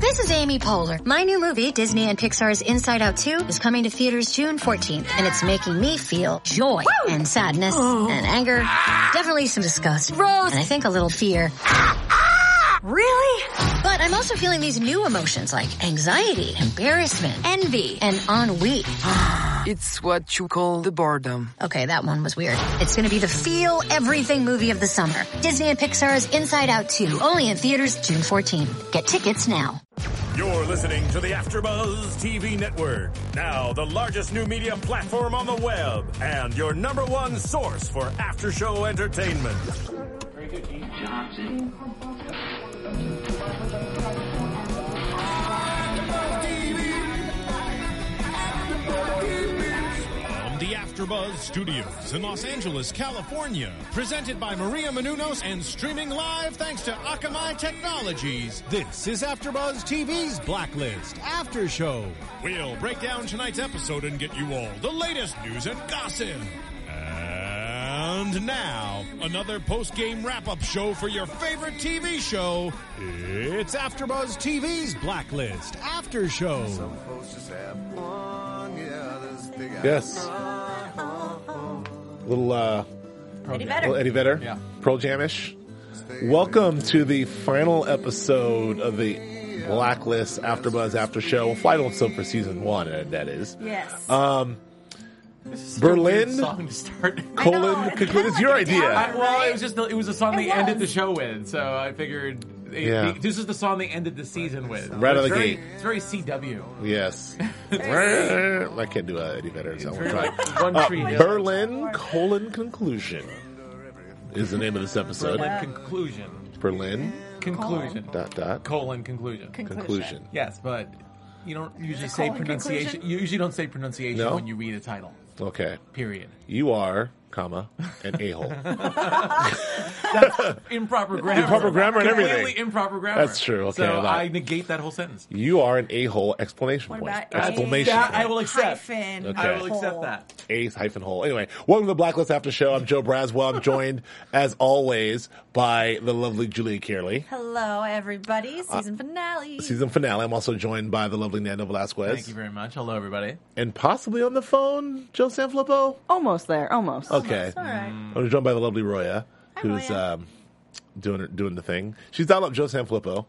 This is Amy Poehler. My new movie, Disney and Pixar's Inside Out 2, is coming to theaters June 14th, and it's making me feel joy and sadness and anger, definitely some disgust, and I think a little fear. Really? But I'm also feeling these new emotions like anxiety, embarrassment, envy, and ennui. It's what you call the boredom. Okay, that one was weird. It's gonna be the feel everything movie of the summer. Disney and Pixar's Inside Out 2, only in theaters June 14th. Get tickets now. You're listening to the AfterBuzz TV Network, now the largest new media platform on the web, and your number one source for after-show entertainment. Very good, Keith Johnson. From the AfterBuzz Studios in Los Angeles, California, presented by Maria Menounos and streaming live thanks to Akamai Technologies. This is AfterBuzz TV's Blacklist After Show. We'll break down tonight's episode and get you all the latest news and gossip. And now, another post-game wrap-up show for your favorite TV show. It's AfterBuzz TV's Blacklist After Show. Yes. Little Eddie Vedder. Eddie Vedder. Yeah. Pearl Jam-ish. Welcome to the final episode of the Blacklist AfterBuzz After Show. Final episode for season 1, that is. Yes. Berlin, song to start. it's your idea. It was a song they ended the show with, so I figured this is the song they ended the season with. Right out of the gate. It's very CW. Yes. I can't do Eddie Vedder, so we'll try. One Tree Hill. Berlin, conclusion is the name of this episode. Berlin conclusion. Berlin, Conclusion. conclusion. Conclusion. Yes, but you don't usually say pronunciation. conclusion? You usually don't say pronunciation No? when you read a title. Okay. Period. You are, an a-hole. That's improper grammar. Improper grammar and everything. Completely improper grammar. That's true. Okay, So I I negate that whole sentence. You are an a-hole! Exclamation What point. about Exclamation That I point. will accept. Hyphen. Okay. I will accept that. A-hole. Anyway, welcome to the Blacklist After Show. I'm Joe Braswell. I'm joined, as always, by the lovely Julia Kearley. Hello, everybody. Season finale. Season finale. I'm also joined by the lovely Nando Velasquez. Thank you very much. Hello, everybody. And possibly on the phone, Joe Sanfilippo? Almost there, almost. Okay. All right. I'm joined by the lovely Roya, who's Roya. doing the thing. She's dialed up Joe Sanfilippo,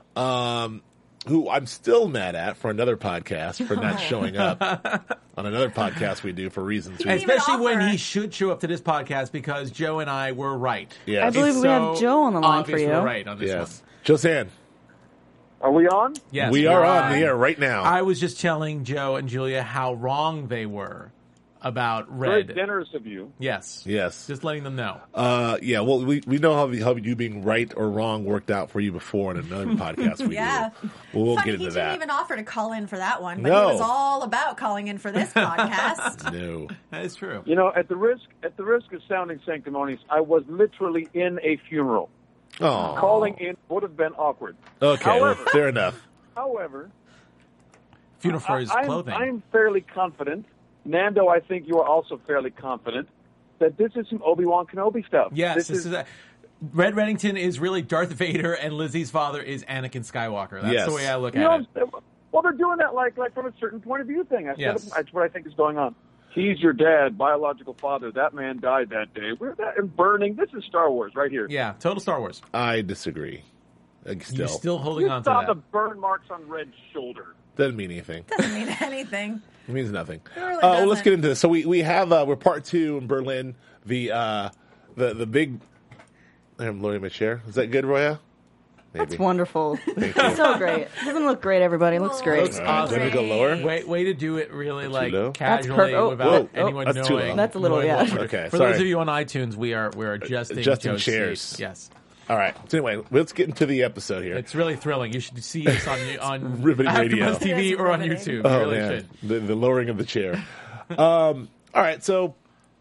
who I'm still mad at for another podcast for not showing up on another podcast we do for reasons we Even Especially when offer. he should show up to this podcast because Joe and I were right. Yes. I believe we have Joe on the line obvious for you. We're right on this Yes. one. Joe San, Are we on? Yes, we are on the air right now. I was just telling Joe and Julia how wrong they were about Very Red. generous of you. Yes. Yes. Just letting them know. Yeah, well, we know how you being right or wrong worked out for you before in another podcast we Yeah. do. We'll Funny, get into he that. didn't even offer to call in for that one, but No. he was all about calling in for this podcast. No. That is true. You know, at the risk of sounding sanctimonious, I was literally in a funeral. Oh. Calling in would have been awkward. Okay, well, However- fair enough. However, Funeral for his clothing. I'm fairly confident. Nando, I think you are also fairly confident that this is some Obi-Wan Kenobi stuff. Yes, this is Red Reddington is really Darth Vader, and Lizzie's father is Anakin Skywalker. That's Yes. the way I look You at know, it. well, they're doing that like from a certain point of view thing. Yes. That's what I think is going on. He's your dad, biological father. That man died that day. We're that and burning. This is Star Wars right here. Yeah, total Star Wars. I disagree. You're still holding You on to saw that. the burn marks on Red's shoulder. Doesn't mean anything. Doesn't mean anything. It means nothing. It really Well, let's doesn't. get into this. So we have we're part 2 in Berlin. The big. I'm lowering my chair. Is that good, Roya? Maybe. That's wonderful. Thank you. So great. Doesn't look great, everybody. Looks great. Looks All right, awesome. let me go lower. Way to do it really like low? That's casually perfect. Oh, without whoa. anyone That's too knowing. low. That's a little, knowing yeah. what we're- Okay, For sorry. those of you on iTunes, we're adjusting Adjusting Joe's chairs. seat. Yes. All right. So anyway, let's get into the episode here. It's really thrilling. You should see us on riveting radio. AfterBuzz TV or on riveting. YouTube. Oh, you really man. should. The lowering of the chair. All right. So,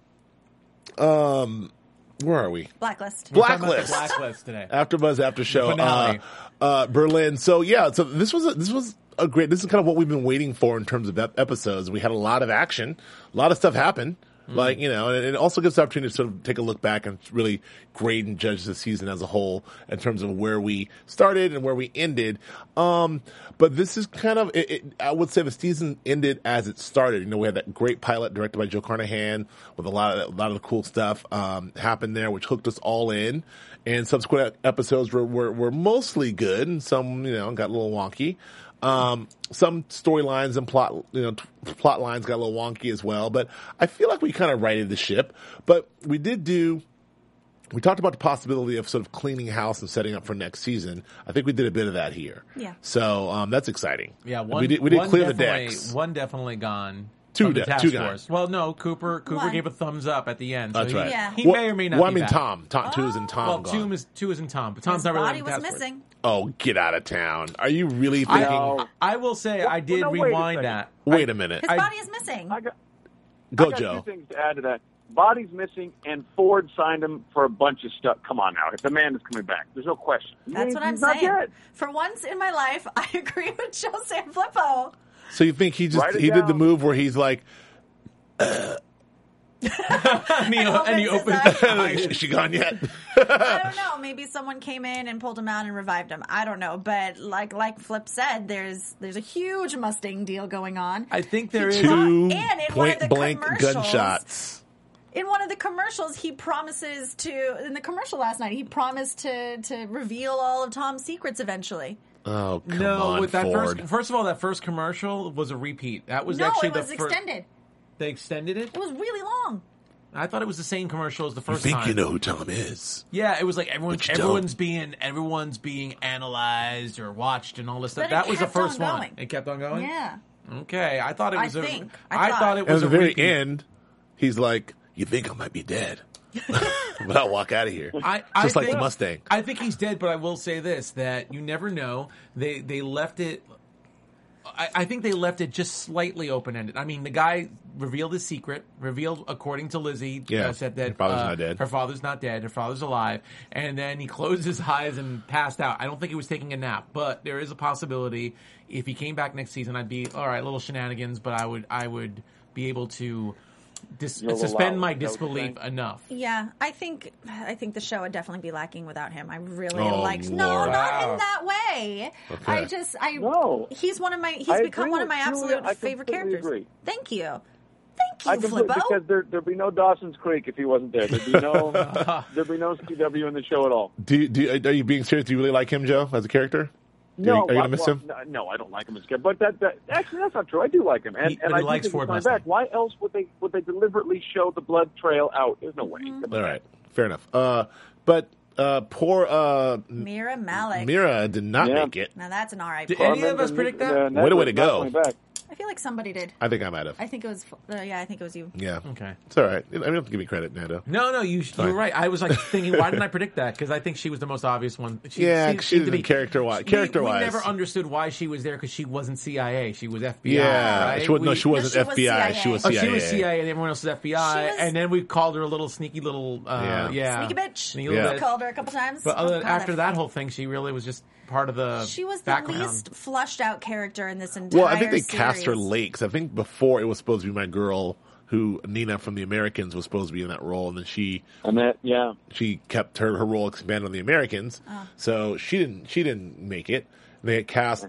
where are we? Blacklist. We're talking about Blacklist. the Blacklist today. AfterBuzz After Show. finale. Berlin. So yeah. So this was a great. This is kind of what we've been waiting for in terms of episodes. We had a lot of action. A lot of stuff happened. Like, and it also gives the opportunity to sort of take a look back and really grade and judge the season as a whole in terms of where we started and where we ended. But this is kind of, I would say the season ended as it started. We had that great pilot directed by Joe Carnahan with a lot of the cool stuff, happened there, which hooked us all in. And subsequent episodes were mostly good, and some, got a little wonky. Some storylines and plot lines got a little wonky as well, but I feel like we kind of righted the ship. But we talked about the possibility of sort of cleaning house and setting up for next season. I think we did a bit of that here. Yeah. So, that's exciting. Yeah, we did clear the decks. One definitely gone. Two task gone. force. Well, no, Cooper gave a thumbs up at the end. So That's right. Yeah. He may or may not Well, I be mean, back. Tom. Two is in Tom. Well, gone. two is in Tom, but Tom's His not really body in was task force. missing. Oh, get out of town. Are you really thinking? I will say I did wait a rewind second. that. Wait a minute. His body is missing. I got Joe. two things to add to that. Body's missing, and Ford signed him for a bunch of stuff. Come on now. The man is coming back. There's no question. That's what I'm He's not saying. dead. For once in my life, I agree with Joe Sanfilippo. So you think he Write it did the down. move where he's like, and he opens his his is she gone yet? I don't know. Maybe someone came in and pulled him out and revived him. I don't know. But like Flip said, there's a huge Mustang deal going on. I think there is. And in one of Point the blank commercials- gunshots. In one of the commercials, he promises to. In the commercial last night, he promised to reveal all of Tom's secrets eventually. Oh, come No, on, with that Ford. first of all, that first commercial was a repeat. That was No, actually it was the first. extended. They extended it. It was really long. I thought it was the same commercial as the You first think time. you know who Tom is? Yeah, it was like But you everyone's being analyzed or watched and all this stuff. But it That was the kept on first one. going. It kept on going. Yeah. Okay, I thought it I was. think. I thought it And at was the a very repeat. end, he's like, "You think I might be dead?" But I'll walk out of here. I Just like think- the Mustang. I think he's dead, but I will say this: that you never know. They left it. I think they left it just slightly open ended. I mean, the guy revealed his secret. Revealed, according to Lizzie, said that her father's not dead. Her father's not dead. Her father's alive. And then he closed his eyes and passed out. I don't think he was taking a nap, but there is a possibility if he came back next season, I'd be all right. Little shenanigans, but I would be able to suspend my disbelief enough. Yeah, I think the show would definitely be lacking without him. I really Oh, liked. Lord. No, not Wow. in that way. Okay. No. He's one of my. He's I become agree one of with my Julia. absolute I favorite completely characters. agree. Thank you, I completely, Flippo. because there'd be no Dawson's Creek if he wasn't there. There'd be no CW in the show at all. Are you being serious? Do you really like him, Joe, as a character? No, are you gonna miss him? No, I don't like him as a kid. But that actually that's not true. I do like him, and But I he do likes think Ford he's coming Mustang. back. Why else would they deliberately show the blood trail out? There's no way. Mm-hmm. All right, fair enough. But poor Mira Malik. Mira did not Yeah. make it. Now that's an RIP. Did any of us predict that? What a way to go. I feel like somebody did. I think I might have. I think it was. I think it was you. Yeah. Okay. It's all right. I mean, you don't have to give me credit, Nando. No, you were right. I was like thinking, why didn't I predict that? Because I think she was the most obvious one. She didn't to be character-wise. We never understood why she was there because she wasn't CIA. She was FBI. Yeah. right? She wasn't she was FBI. She was CIA. She was CIA and everyone else was FBI. She was- and then we called her a little sneaky little, Sneaky bitch. Sneaky We little bitch. called her a couple times. But Oh, God, after that whole thing, she really was just part of the she was the background. least flushed out character in this entire. Well, I think they cast her series. late, 'cause I think before it was supposed to be my girl, who Nina from The Americans was supposed to be in that role, and then she kept her role expanded on The Americans, so she didn't make it. They had cast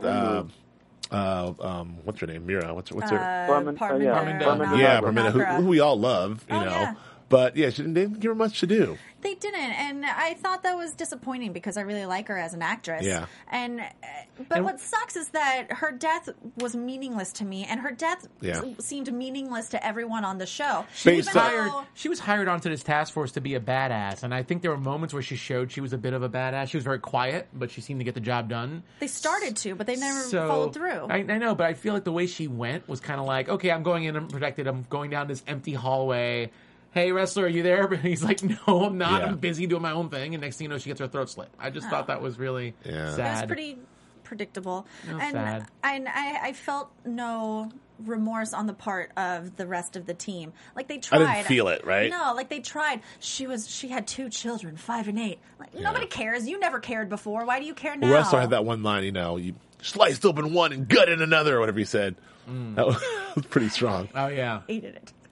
what's her name? Mira. What's her? Parminder. Yeah, Parminder, who we all love, you know. Yeah. But yeah, they didn't give her much to do. They didn't, and I thought that was disappointing because I really like her as an actress. Yeah. But what sucks is that her death was meaningless to me, and her death seemed meaningless to everyone on the show. She was hired onto this task force to be a badass, and I think there were moments where she showed she was a bit of a badass. She was very quiet, but she seemed to get the job done. They started to, but they never followed through. I know, but I feel like the way she went was kind of like, okay, I'm going in unprotected. I'm going down this empty hallway. Hey, wrestler, are you there? But he's like, no, I'm not. Yeah. I'm busy doing my own thing. And next thing you know, she gets her throat slit. I just thought that was really sad. It was pretty predictable. Sad. And I felt no remorse on the part of the rest of the team. Like they tried. I didn't feel it, right? No, like they tried. She had 2 children, 5 and 8. Like nobody cares. You never cared before. Why do you care now? Well, Wrestler had that one line, you sliced open one and gutted another, or whatever he said. That was pretty strong. Oh, yeah. Hated it.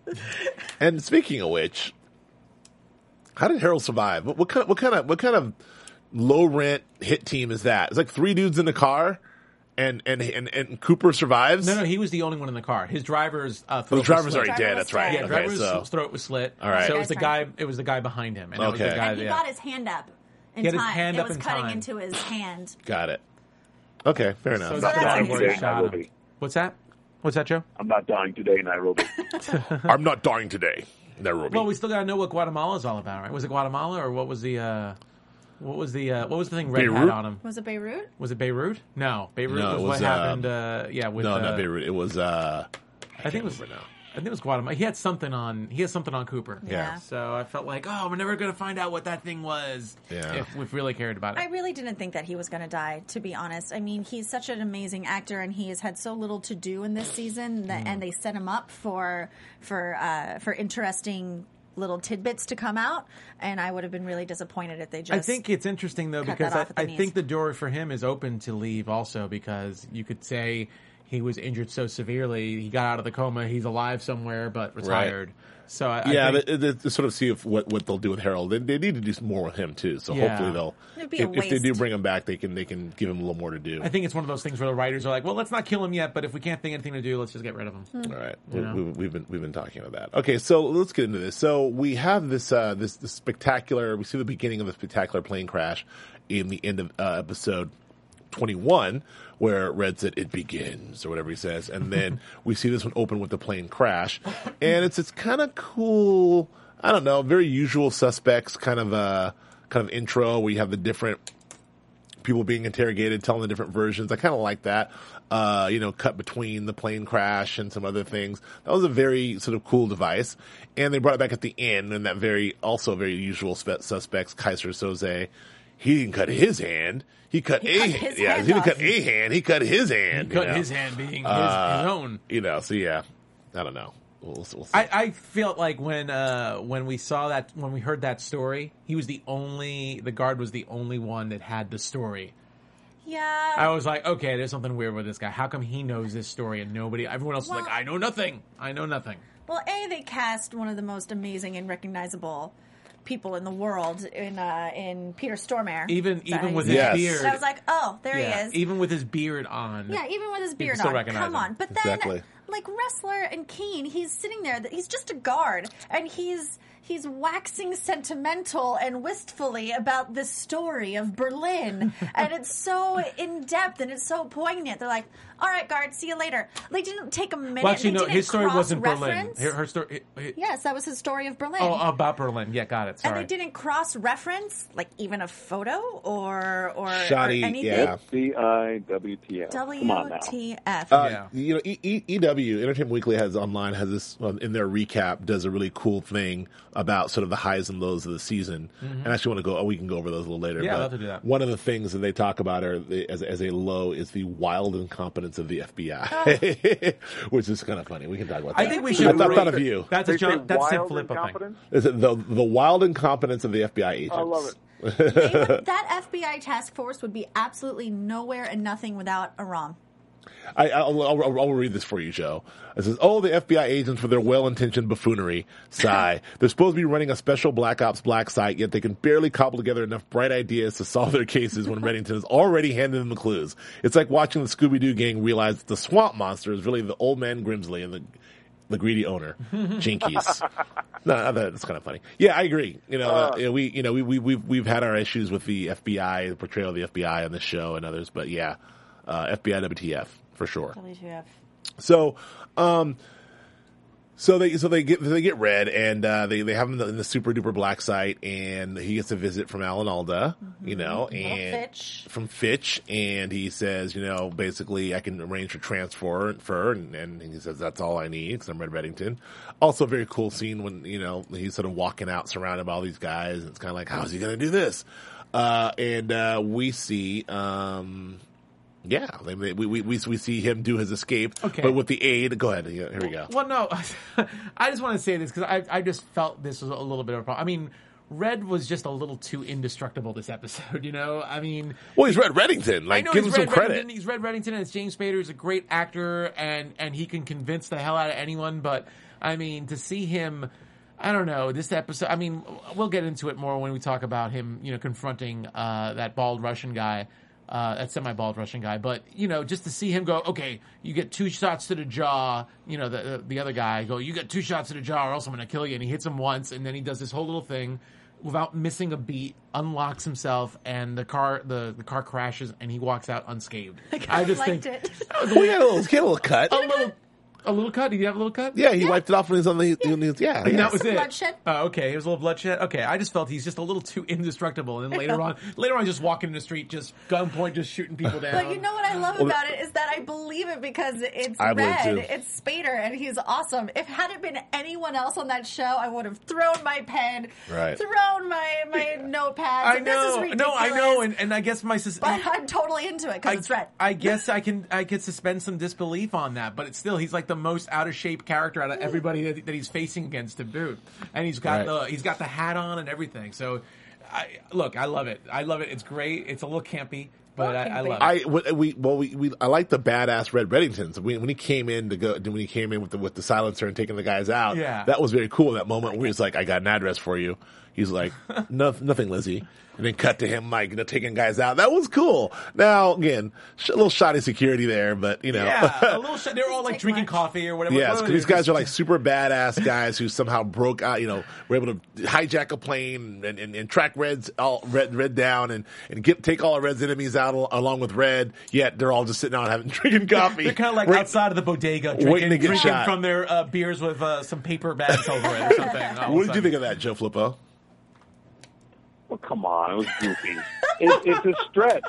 And speaking of which, how did Harold survive? What kind of low rent hit team is that? It's like 3 dudes in the car, and Cooper survives. No, he was the only one in the car. His driver's throat The driver's was slit. already dead. That's right. Yeah, Okay, driver's throat was slit. All right. So it was the guy. Guys, It was the guy behind him. And that was Okay. the guy, And he got his hand up in He had his time. hand it up was in cutting time. into his hand. Got it. Okay, fair enough. So that's that's amazing. where he shot him. What's that? What's that, Joe? I'm not dying today, Nairobi. I'm not dying today, Nairobi. Well, we still gotta know what Guatemala's all about, right? Was it Guatemala or what was the thing Red had Beirut? on him? Was it Beirut? Was it Beirut? No, Beirut No, was it what was, happened. With not Beirut. It was. I think it was. I think it was Guatemala. He had something on Cooper. Yeah. So I felt like, we're never going to find out what that thing was. Yeah. If we've really cared about it. I really didn't think that he was going to die, to be honest. I mean, he's such an amazing actor, and he has had so little to do in this season, that, and they set him up for interesting little tidbits to come out. And I would have been really disappointed if they just. I think it's interesting though cut because that off at the I knees. think the door for him is open to leave also because you could say he was injured so severely he got out of the coma, he's alive somewhere but retired. So I think, they sort of see what they'll do with Harold. They need to do some more with him too. So Yeah. hopefully they'll. It'd be a If they do waste. bring him back, they can give him a little more to do. I think it's one of those things where the writers are like, well, let's not kill him yet, but if we can't think anything to do, let's just get rid of him. All right, You know? we've been talking about that. Okay, so let's get into this. So we have this this spectacular. We see the beginning of the spectacular plane crash in the end of episode 21, where Red said it begins or whatever he says, and then we see this one open with the plane crash, and it's kind of cool. I don't know, very usual suspects kind of intro where you have the different people being interrogated, telling the different versions. I kind of like that. Cut between the plane crash and some other things. That was a very sort of cool device. And they brought it back at the end, and that very usual suspects, Kaiser Soze. He didn't cut his hand. He cut a hand. Yeah, he didn't cut a hand. He cut his hand. He cut his hand being his own. So yeah, I don't know. We'll see. I felt like when we saw that, when we heard that story, the guard was the only one that had the story. Yeah. I was like, okay, there's something weird with this guy. How come he knows this story and everyone else is like, I know nothing. Well, they cast one of the most amazing and recognizable people in the world in Peter Stormare. Even with his Yes. beard. And I was like, oh, there he is. Even with his beard on. Yeah, even with his beard still on. recognize Come him. on. But then, Exactly. like Wrestler and Keen, he's sitting there. He's just a guard, and he's waxing sentimental and wistfully about this story of Berlin, and it's so in depth and it's so poignant. They're like, "All right, guard, see you later." They didn't take a minute. Well, actually, They no, didn't his story wasn't Berlin. cross-reference. Her story. Yes, that was his story of Berlin. Oh, about Berlin. Yeah, got it. Sorry. And they didn't cross-reference, like, even a photo or Shoddy, anything. yeah. CIWTF. Come on now. WTF. EW Entertainment Weekly has this in their recap does a really cool thing about sort of the highs and lows of the season. And I actually want to we can go over those a little later. Yeah, but I'd love to do that. One of the things that they talk about as a low is the wild incompetence of the FBI, which is kind of funny. We can talk about that. I think we I should. thought of you. That's a They say John. That's a wild Filippo thing. incompetence? Is it the wild incompetence of the FBI agents? I love it. That FBI task force would be absolutely nowhere and nothing without Aram. I'll read this for you, Joe. It says, the FBI agents for their well-intentioned buffoonery. Sigh. They're supposed to be running a special Black Ops Black site, yet they can barely cobble together enough bright ideas to solve their cases when Reddington has already handed them the clues. It's like watching the Scooby-Doo gang realize that the swamp monster is really the old man Grimsley and the greedy owner, Jinkies. No, that's kind of funny. Yeah, I agree. We've had our issues with the FBI, the portrayal of the FBI on this show and others, but yeah, FBI WTF for sure. WTF. So they get Red, and they have him in the super duper black site, and he gets a visit from Alan Alda, and Fitch. from Fitch, and he says, basically I can arrange for transfer, and he says that's all I need because I'm Red Reddington. Also, a very cool scene when he's sort of walking out surrounded by all these guys, and it's kind of like, how is he going to do this? And we see. Yeah, we see him do his escape, but with the aid. Go ahead. Here we go. Well, no, I just want to say this because I just felt this was a little bit of a problem. I mean, Red was just a little too indestructible this episode, you know? I mean... Well, he's Red Reddington. Like, give him some credit. He's Red Reddington, and it's James Spader. He's a great actor, and he can convince the hell out of anyone. But, I mean, to see him... I don't know, this episode... I mean, we'll get into it more when we talk about him, you know, confronting that bald Russian guy. That semi-bald Russian guy. But, you know, just to see him go, okay, you get 2 shots to the jaw. You know, the other guy go, you get 2 shots to the jaw or else I'm going to kill you. And he hits him once, and then he does this whole little thing without missing a beat, unlocks himself, and the car crashes, and he walks out unscathed. I just liked it. We had a little cut. A little cut? Did he have a little cut? Yeah, he wiped it off when he was on the... Yeah. That was it. Bloodshed. Okay, it was a little bloodshed. Okay, I just felt he's just a little too indestructible. And then later on, just walking in the street, just gunpoint, just shooting people down. But you know what I love about it is that I believe it because it's Red, it's Spader, and he's awesome. If had it been anyone else on that show, I would have thrown my pen, thrown my notepad. I know. This is ridiculous. No, I know, and I guess but I'm totally into it because it's Red. I guess I could suspend some disbelief on that, but it's still, he's like the most out of shape character out of everybody that he's facing against to boot, and he's got the hat on and everything. So, I love it. I love it. It's great. It's a little campy, but I love it. I like the badass Red Reddingtons. When he came in with the silencer and taking the guys out, that was very cool. That moment where he's like, "I got an address for you." He's like, "Nothing, Lizzie." And then cut to him, like, taking guys out. That was cool. Now, again, a little shoddy security there, but, you know. Yeah, a little they're all, like, drinking coffee or whatever. Yes, because these guys are, like, super badass guys who somehow broke out, you know, were able to hijack a plane and track Red down and take all of Red's enemies out along with Red, yet they're all just sitting out drinking coffee. They're kind of like outside of the bodega drinking from their beers with some paper bags over it or something. What did you think of that, Joe Flippo? Well, come on, it was goofy. It's a stretch.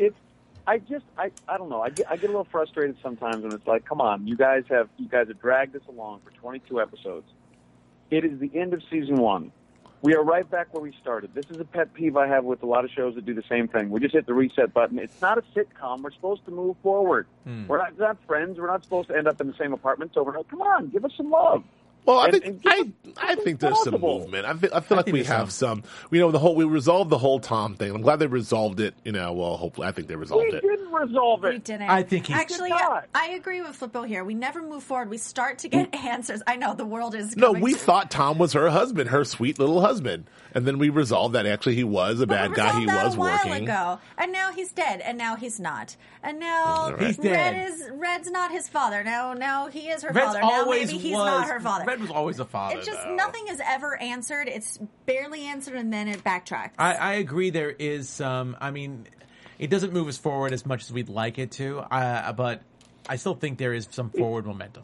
I don't know. I get a little frustrated sometimes when it's like, come on, you guys have dragged this along for 22 episodes. It is the end of season 1. We are right back where we started. This is a pet peeve I have with a lot of shows that do the same thing. We just hit the reset button. It's not a sitcom. We're supposed to move forward. We're not friends. We're not supposed to end up in the same apartments overnight. Come on, give us some love. Well, I think there's some movement. I feel like we have some. You know, we resolved the whole Tom thing. I'm glad they resolved it. You know, well, hopefully, I think they resolved it. We didn't resolve it. We didn't. I think actually, I agree with Flippo here. We never move forward. We start to get answers. I know the world is. No, we thought Tom was her husband, her sweet little husband, and then we resolved that actually he was a bad guy. He was working. A while ago, and now he's dead, and now he's not, and now he's dead. Red's not his father. Now he is her Red's father. Now maybe he's not her father. Red was always a father. It's just nothing is ever answered. It's barely answered, and then it backtracks. I agree. There is some. I mean, it doesn't move us forward as much as we'd like it to, but I still think there is some forward momentum.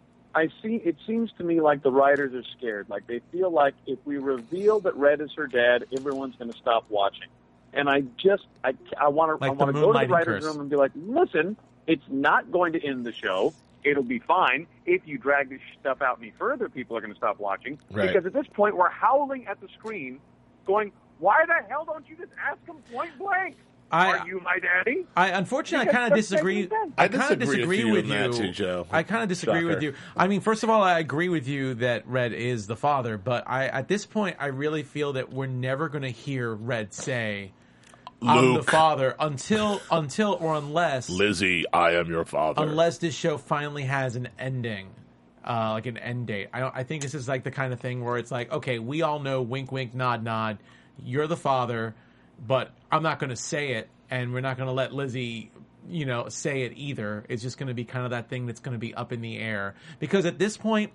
It seems to me like the writers are scared. Like they feel like if we reveal that Red is her dad, everyone's going to stop watching. And I want to go to the writers' room and be like, listen, it's not going to end the show. It'll be fine. If you drag this stuff out any further, people are going to stop watching. Right. Because at this point, we're howling at the screen, going, why the hell don't you just ask him point blank? Are you my daddy? Unfortunately, I kind of disagree. I kind of disagree with you. Too, Joe. I kind of disagree with you. I mean, first of all, I agree with you that Red is the father, but at this point, I really feel that we're never going to hear Red say, I'm the father until or unless Lizzie, I am your father. Unless this show finally has an ending, like an end date. I think this is like the kind of thing where it's like, okay, we all know, wink, wink, nod, nod. You're the father, but I'm not going to say it, and we're not going to let Lizzie, say it either. It's just going to be kind of that thing that's going to be up in the air. Because at this point,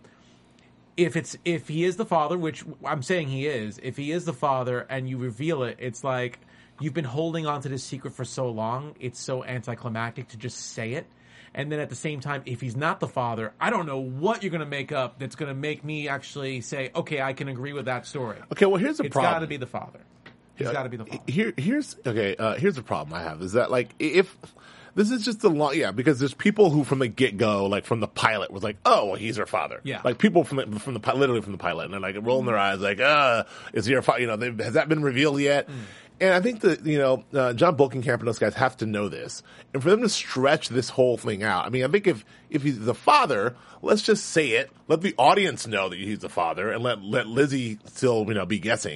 if he is the father, which I'm saying he is, if he is the father and you reveal it, it's like you've been holding on to this secret for so long, it's so anticlimactic to just say it. And then at the same time, if he's not the father, I don't know what you're going to make up that's going to make me actually say, okay, I can agree with that story. Okay, well, here's the problem. It's got to be the father. He's got to be the father. Here's the problem I have is that, like, if this is just because there's people who from the get-go, like from the pilot, was like, oh, well, he's her father. Yeah. Like people literally from the pilot, and they're like rolling their eyes, like, is he her father? Has that been revealed yet? And I think that, John Bokenkamp and those guys have to know this. And for them to stretch this whole thing out, I mean, I think if he's the father, let's just say it. Let the audience know that he's the father and let Lizzie still, be guessing.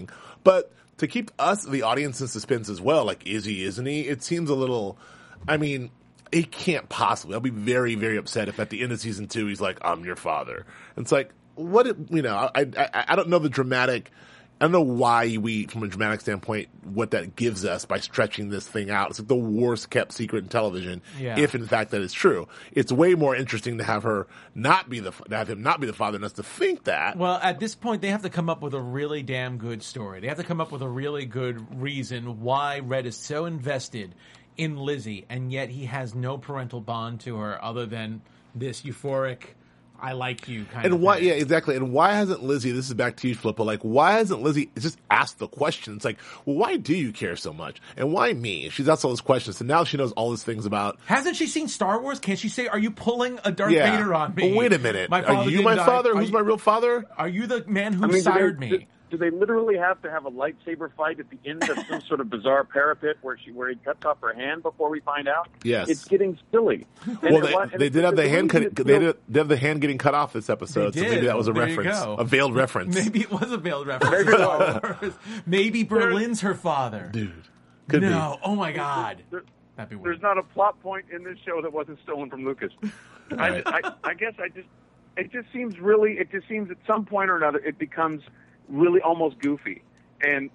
But to keep us, the audience, in suspense as well, like, is he, isn't he? It seems a little, I mean, he can't possibly. I'll be very, very upset if at the end of season 2 he's like, I'm your father. And it's like, what, I don't know the dramatic, I don't know why we, from a dramatic standpoint, what that gives us by stretching this thing out. It's like the worst kept secret in television, if in fact that is true. It's way more interesting to have him not be the father than us to think that. Well, at this point, they have to come up with a really damn good story. They have to come up with a really good reason why Red is so invested in Lizzie, and yet he has no parental bond to her other than this euphoric, I like you kind of why, thing. yeah, exactly. And why hasn't Lizzie, this is back to you, Filippo, like, why hasn't Lizzie just asked the question? It's like, well, why do you care so much? And why me? She's asked all those questions, and now she knows all these things about... Hasn't she seen Star Wars? Can't she say, are you pulling a Darth Vader on me? Well, wait a minute. Are you my father? Who's my real father? Are you the man who sired me? Do they literally have to have a lightsaber fight at the end of some sort of bizarre parapet where he cuts off her hand before we find out? Yes, it's getting silly. Well, they did have the hand cut. They did have the hand getting cut off this episode, so maybe that was a reference, a veiled reference. Maybe it was a veiled reference. Maybe Berlin's her father, dude. Could be. Oh my God, that'd be weird. There's not a plot point in this show that wasn't stolen from Lucas. Right. I guess it just seems at some point or another it becomes really almost goofy, and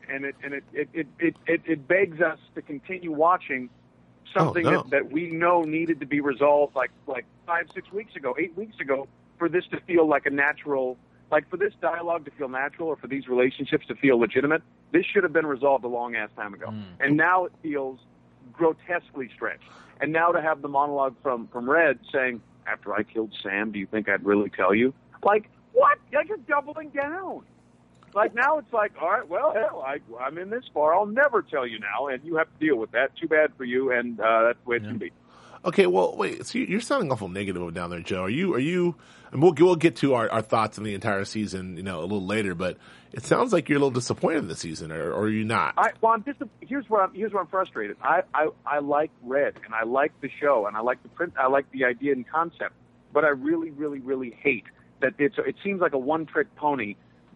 it begs us to continue watching something that we know needed to be resolved like 5-6 weeks ago, 8 weeks ago, for this to feel like a natural, like for this dialogue to feel natural, or for these relationships to feel legitimate. This should have been resolved a long ass time ago, and now it feels grotesquely stretched. And now to have the monologue from Red saying, "After I killed Sam, do you think I'd really tell you?" Like what? Like you're doubling down. Like, now it's like, all right, well, hell, I'm in this far. I'll never tell you now, and you have to deal with that. Too bad for you, and that's the way it should be. Okay, well, wait. So you're sounding awful negative down there, Joe. Are you? And we'll get to our thoughts on the entire season, a little later. But it sounds like you're a little disappointed this season, or are you not? Here's where I'm frustrated. I like Red, and I like the show, and I like the print. I like the idea and concept, but I really, really, really hate that it seems like a one-trick pony.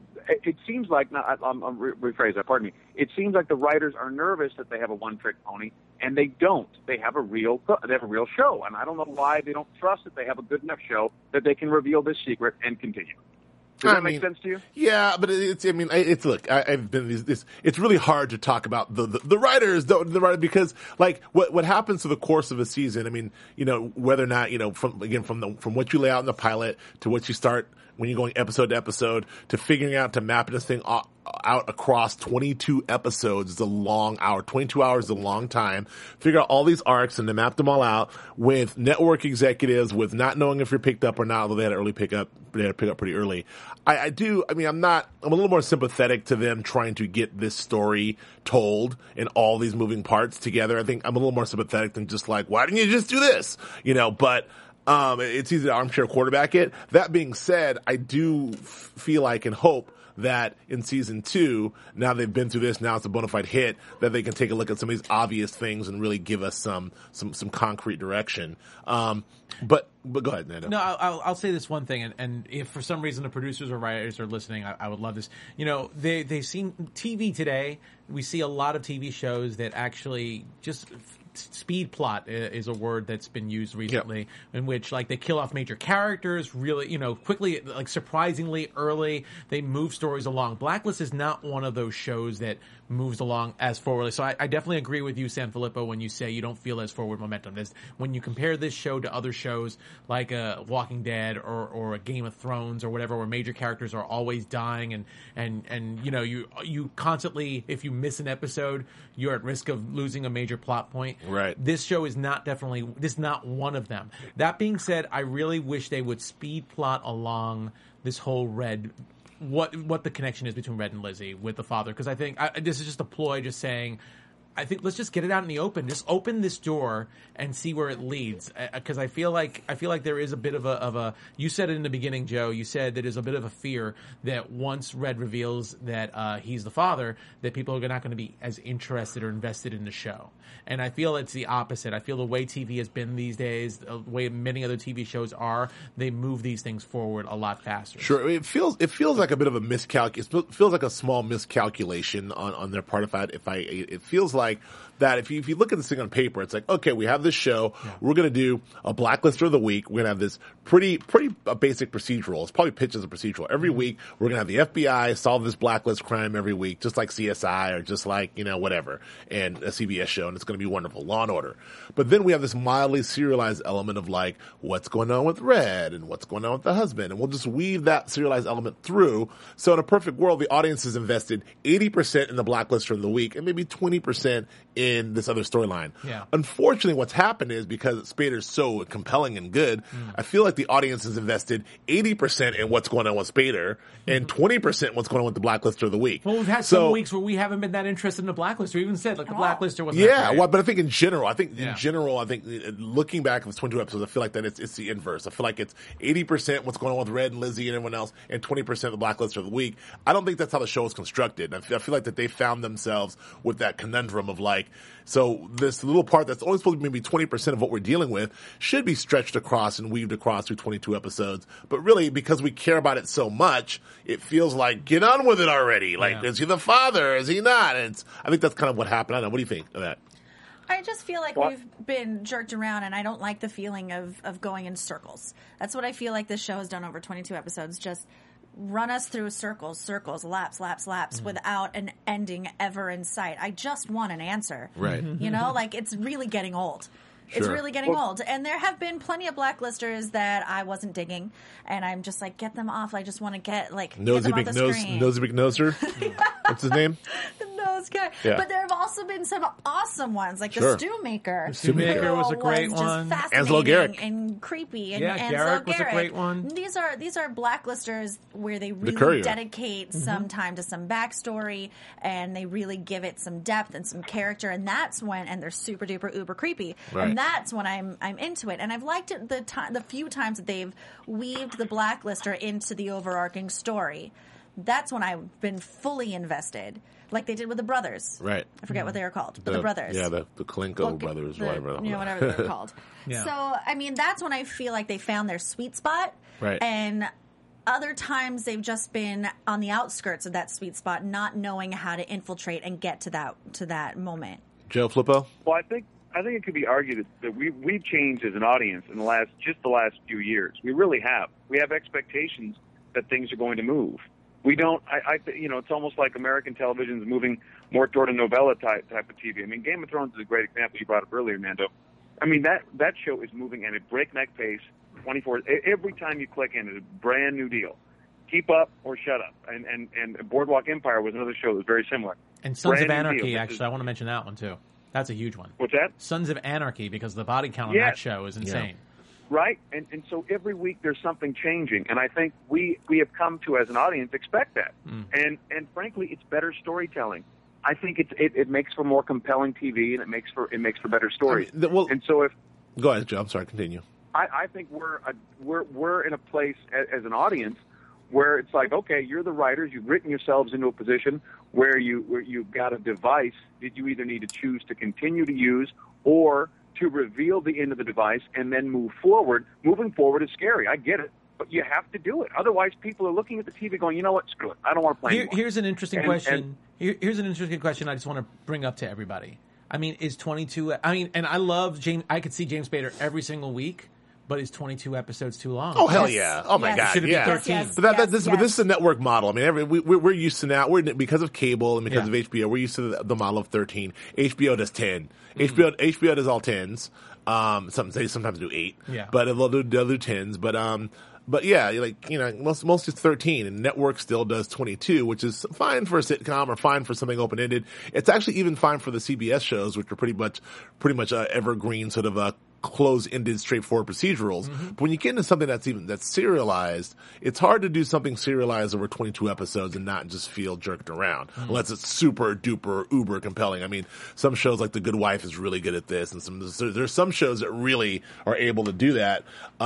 It seems like, I'm rephrase that, pardon me. It seems like the writers are nervous that they have a one-trick pony, and they don't. They have a real show, and I don't know why they don't trust that they have a good enough show that they can reveal this secret and continue. Does that make sense to you? Yeah, but look, I've been it's really hard to talk about the writers, because like what happens through the course of a season. I mean, whether or not, from what you lay out in the pilot to what you start when you're going episode to episode to figuring out to mapping this thing out across 22 episodes is a long hour. 22 hours is a long time. Figure out all these arcs and to map them all out with network executives, with not knowing if you're picked up or not, although they had to pick up pretty early. I'm a little more sympathetic to them trying to get this story told and all these moving parts together. I think I'm a little more sympathetic than just like, why didn't you just do this? But it's easy to armchair quarterback it. That being said, I do feel like and hope that in season 2, now they've been through this, now it's a bona fide hit, that they can take a look at some of these obvious things and really give us some concrete direction. But go ahead, Nando. No, I'll say this one thing, and if for some reason the producers or writers are listening, I would love this. They've seen TV today. We see a lot of TV shows that actually just speed plot is a word that's been used recently, in which like they kill off major characters really, quickly, like surprisingly early. They move stories along. Blacklist is not one of those shows that moves along as forwardly. So I definitely agree with you, Sanfilippo, when you say you don't feel as forward momentum. When you compare this show to other shows like Walking Dead or a Game of Thrones or whatever, where major characters are always dying and you constantly, if you miss an episode, you're at risk of losing a major plot point. Right. This show is not one of them. That being said, I really wish they would speed plot along this whole Red, what the connection is between Red and Lizzie with the father, because I think this is just a ploy, just saying, I think let's just get it out in the open. Just open this door and see where it leads. Because I feel like there is a bit of a. You said it in the beginning, Joe. You said that there's a bit of a fear that once Red reveals that he's the father, that people are not going to be as interested or invested in the show. And I feel it's the opposite. I feel the way TV has been these days, the way many other TV shows are, they move these things forward a lot faster. Sure, it feels like a bit of a it feels like a small miscalculation on their part. It feels like that if you look at this thing on paper, it's like, okay, we have this show, we're going to do a Blacklister of the week, we're going to have this pretty basic procedural. It's probably pitched as a procedural. Every week, we're going to have the FBI solve this blacklist crime every week, just like CSI or just like, whatever, and a CBS show, and it's going to be wonderful. Law and Order. But then we have this mildly serialized element of like, what's going on with Red and what's going on with the husband, and we'll just weave that serialized element through. So in a perfect world, the audience is invested 80% in the Blacklister of the week and maybe 20% in this other storyline. Yeah. Unfortunately, what's happened is because Spader's so compelling and good, I feel like the audience is invested 80% in what's going on with Spader and 20% what's going on with the Blacklister of the week. Well, we've had some weeks where we haven't been that interested in the Blacklister. We even said like the Blacklister wasn't. Yeah, well, but I think in general, looking back at the 22 episodes, I feel like that it's the inverse. I feel like it's 80% what's going on with Red and Lizzie and everyone else, and 20% the Blacklister of the week. I don't think that's how the show is constructed. I feel like that they found themselves with that conundrum of like, so this little part that's only supposed to be maybe 20% of what we're dealing with should be stretched across and weaved across through 22 episodes. But really, because we care about it so much, it feels like, get on with it already. Like, is he the father? Is he not? And I think that's kind of what happened. I don't know. What do you think of that? I just feel like we've been jerked around, and I don't like the feeling of going in circles. That's what I feel like this show has done over 22 episodes. Just run us through circles, laps, without an ending ever in sight. I just want an answer. Right. Like it's really getting old. Sure. It's really getting old. And there have been plenty of Blacklisters that I wasn't digging, and I'm just like, get them off. I just want to get Nosy big Noser. What's his name? The nose guy. Yeah. But there have also been some awesome ones, like Sure. the Stew Maker. The Stew Maker was a great one. Just Ansel fascinating Garrick. and creepy. And Yeah, Ansel Garrick was a Garrick. great one. These are Blacklisters where they really Courier. dedicate some time to some backstory, and they really give it some depth and some character, and that's when, and they're super duper uber creepy, Right. and that's when I'm into it. And I've liked it the few times that they've weaved the Blacklister into the overarching story. That's when I've been fully invested, like they did with the brothers. Right. I forget what they were called, but the brothers. Yeah, the Kalenko brothers, whatever. Whatever they're called. Yeah. So, I mean, that's when I feel like they found their sweet spot. Right. And other times they've just been on the outskirts of that sweet spot, not knowing how to infiltrate and get to that moment. Joe Flippo? Well, I think it could be argued that we've changed as an audience in the last few years. We really have. We have expectations that things are going to move. We don't. It's almost like American television is moving more toward a novella type of TV. I mean, Game of Thrones is a great example you brought up earlier, Mando. I mean, that show is moving at a breakneck pace, 24. Every time you click in, it's a brand new deal. Keep up or shut up. And Boardwalk Empire was another show that was very similar. And Sons of Brand new Anarchy, deal. actually, I want to mention that one too. That's a huge one. What's that? Sons of Anarchy, because the body count on that show is insane. Right? And so every week there's something changing. And I think we have come to, as an audience, expect that. And frankly, it's better storytelling. I think it makes for more compelling TV, and it makes for better stories. And so if Go ahead, Joe. I'm sorry. Continue. I think we're in a place as an audience where it's like, okay, you're the writers, you've written yourselves into a position where you've got a device that you either need to choose to continue to use or to reveal the end of the device and then move forward. Moving forward is scary. I get it. But you have to do it. Otherwise, people are looking at the TV going, you know what, screw it. I don't want to play anymore. Here's an interesting question. Here's an interesting question I just want to bring up to everybody. I mean, is 22... I mean, and I love James... I could see James Spader every single week, but is 22 episodes too long? Oh, hell yeah. Oh, my God. Should it be 13? But this is a network model. I mean, we're used to now. Because of cable and because of HBO, we're used to the model of 13. HBO does 10. HBO does all 10s. They sometimes do 8. Yeah. But they'll do 10s. But yeah, most is 13, and network still does 22, which is fine for a sitcom or fine for something open-ended. It's actually even fine for the CBS shows, which are pretty much evergreen sort of close-ended, straightforward procedurals. But when you get into something that's serialized, it's hard to do something serialized over 22 episodes and not just feel jerked around, unless it's super duper uber compelling. I mean, some shows like The Good Wife is really good at this, and there's some shows that really are able to do that.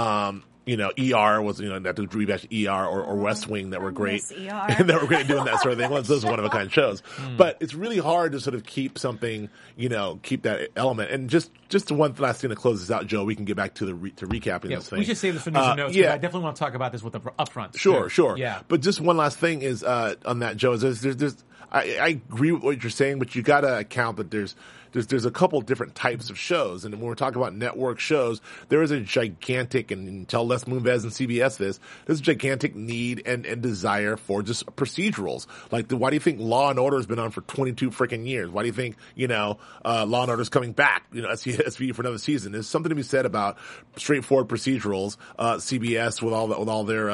ER was, not to rebash ER or West Wing that were great. And that were great doing that sort of thing. Those are one-of-a-kind shows. But it's really hard to sort of keep something, keep that element. And just one last thing to close this out, Joe, we can get back to recapping this thing. We should save this for news and notes, because I definitely want to talk about this with the upfront. Sure. Yeah. But just one last thing is, on that, Joe, is I agree with what you're saying, but you gotta account that there's a couple different types of shows. And when we're talking about network shows, there is a gigantic, and tell Les Moonves and CBS there's a gigantic need and desire for just procedurals. Like, why do you think Law and Order has been on for 22 freaking years? Why do you think, Law and Order is coming back, SVU for another season? There's something to be said about straightforward procedurals, CBS with all their,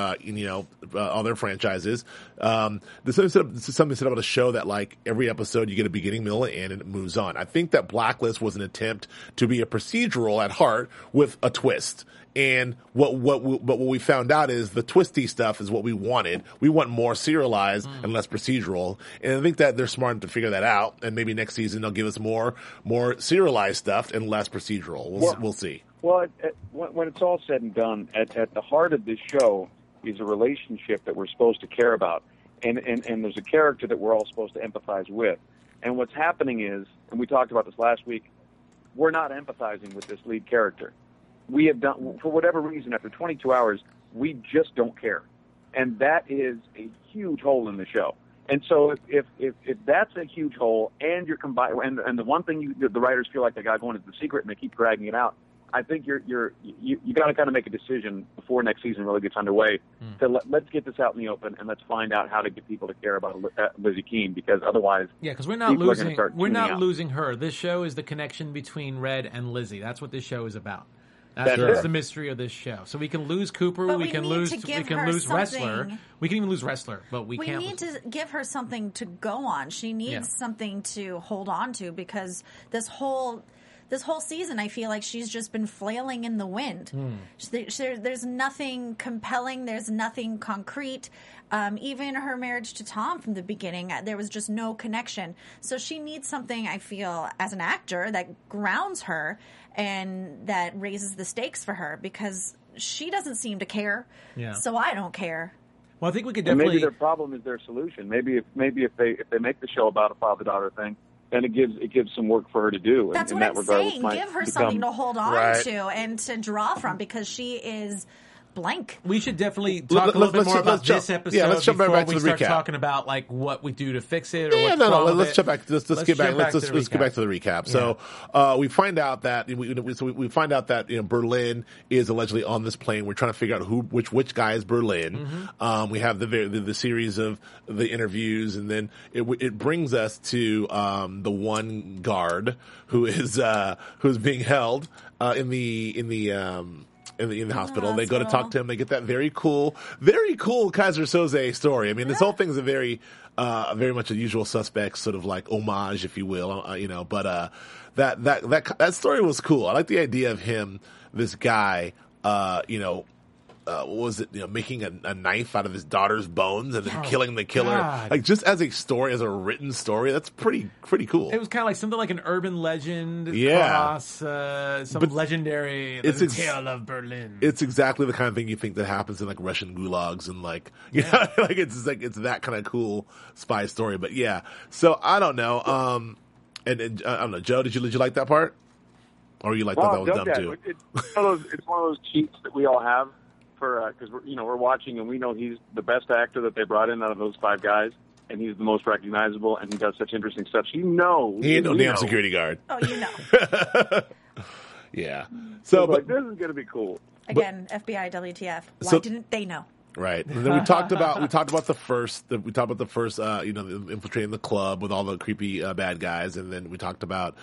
all their franchises. There's something said about a show that, like, every episode you get a beginning, middle, and end, and it moves on. I think that Blacklist was an attempt to be a procedural at heart with a twist. And what we found out is the twisty stuff is what we wanted. We want more serialized and less procedural. And I think that they're smart enough to figure that out. And maybe next season they'll give us more serialized stuff and less procedural. We'll see. Well, when it's all said and done, at the heart of this show is a relationship that we're supposed to care about. And there's a character that we're all supposed to empathize with. And what's happening is, and we talked about this last week, we're not empathizing with this lead character. We have done, for whatever reason, after 22 hours, we just don't care. And that is a huge hole in the show. And so if that's a huge hole, and you're combined, and the one thing the writers feel like they got going is the secret, and they keep dragging it out, I think you got to kind of make a decision before next season really gets underway to let's get this out in the open, and let's find out how to get people to care about Lizzie Keene, because otherwise, because we're not losing her. This show is the connection between Red and Lizzie. That's what this show is about. That's the mystery of this show. So we can lose Cooper, we can lose Wrestler. We can even lose Wrestler, but we can't. We need to give her something to go on. She needs something to hold on to, because this whole season, I feel like she's just been flailing in the wind. There's nothing compelling. There's nothing concrete. Even her marriage to Tom from the beginning, there was just no connection. So she needs something, I feel, as an actor, that grounds her and that raises the stakes for her, because she doesn't seem to care. Yeah. So I don't care. Well, I think we could definitely. And maybe their problem is their solution. Maybe if they make the show about a father-daughter thing, then it gives some work for her to do. That's what I'm saying. Give her something to hold on to and to draw from, because she is blank. We should definitely talk a little bit more about this episode. Yeah, let's jump before back to we the start recap. Talking about like what we do to fix it. Or Let's jump back. Let's get back to the recap. So we find out that we find out that Berlin is allegedly on this plane. We're trying to figure out which guy is Berlin. We have the series of the interviews, and then it brings us to the one guard who's being held in the hospital. They go to talk to him. They get that very cool Kaiser Soze story. I mean, this whole thing's a very much a Usual Suspects sort of like homage, if you will, but that story was cool. I like the idea of him, this guy, making a knife out of his daughter's bones and then killing the killer. God. Like, just as a story, as a written story, that's pretty cool. It was kind of like something like an urban legend across some legendary tale of Berlin. It's exactly the kind of thing you think that happens in like Russian gulags and like it's that kind of cool spy story. But yeah, so I don't know. And I don't know, Joe, did you like that part, or you like that was dumb too? It's one of those cheats that we all have. Because we're watching and we know he's the best actor that they brought in out of those five guys, and he's the most recognizable, and he does such interesting stuff. He ain't no damn security guard. Oh, you know. Yeah. So, but this is going to be cool. Again, FBI, WTF? Why didn't they know? Right. And then we talked about the first infiltrating the club with all the creepy bad guys, and then we talked about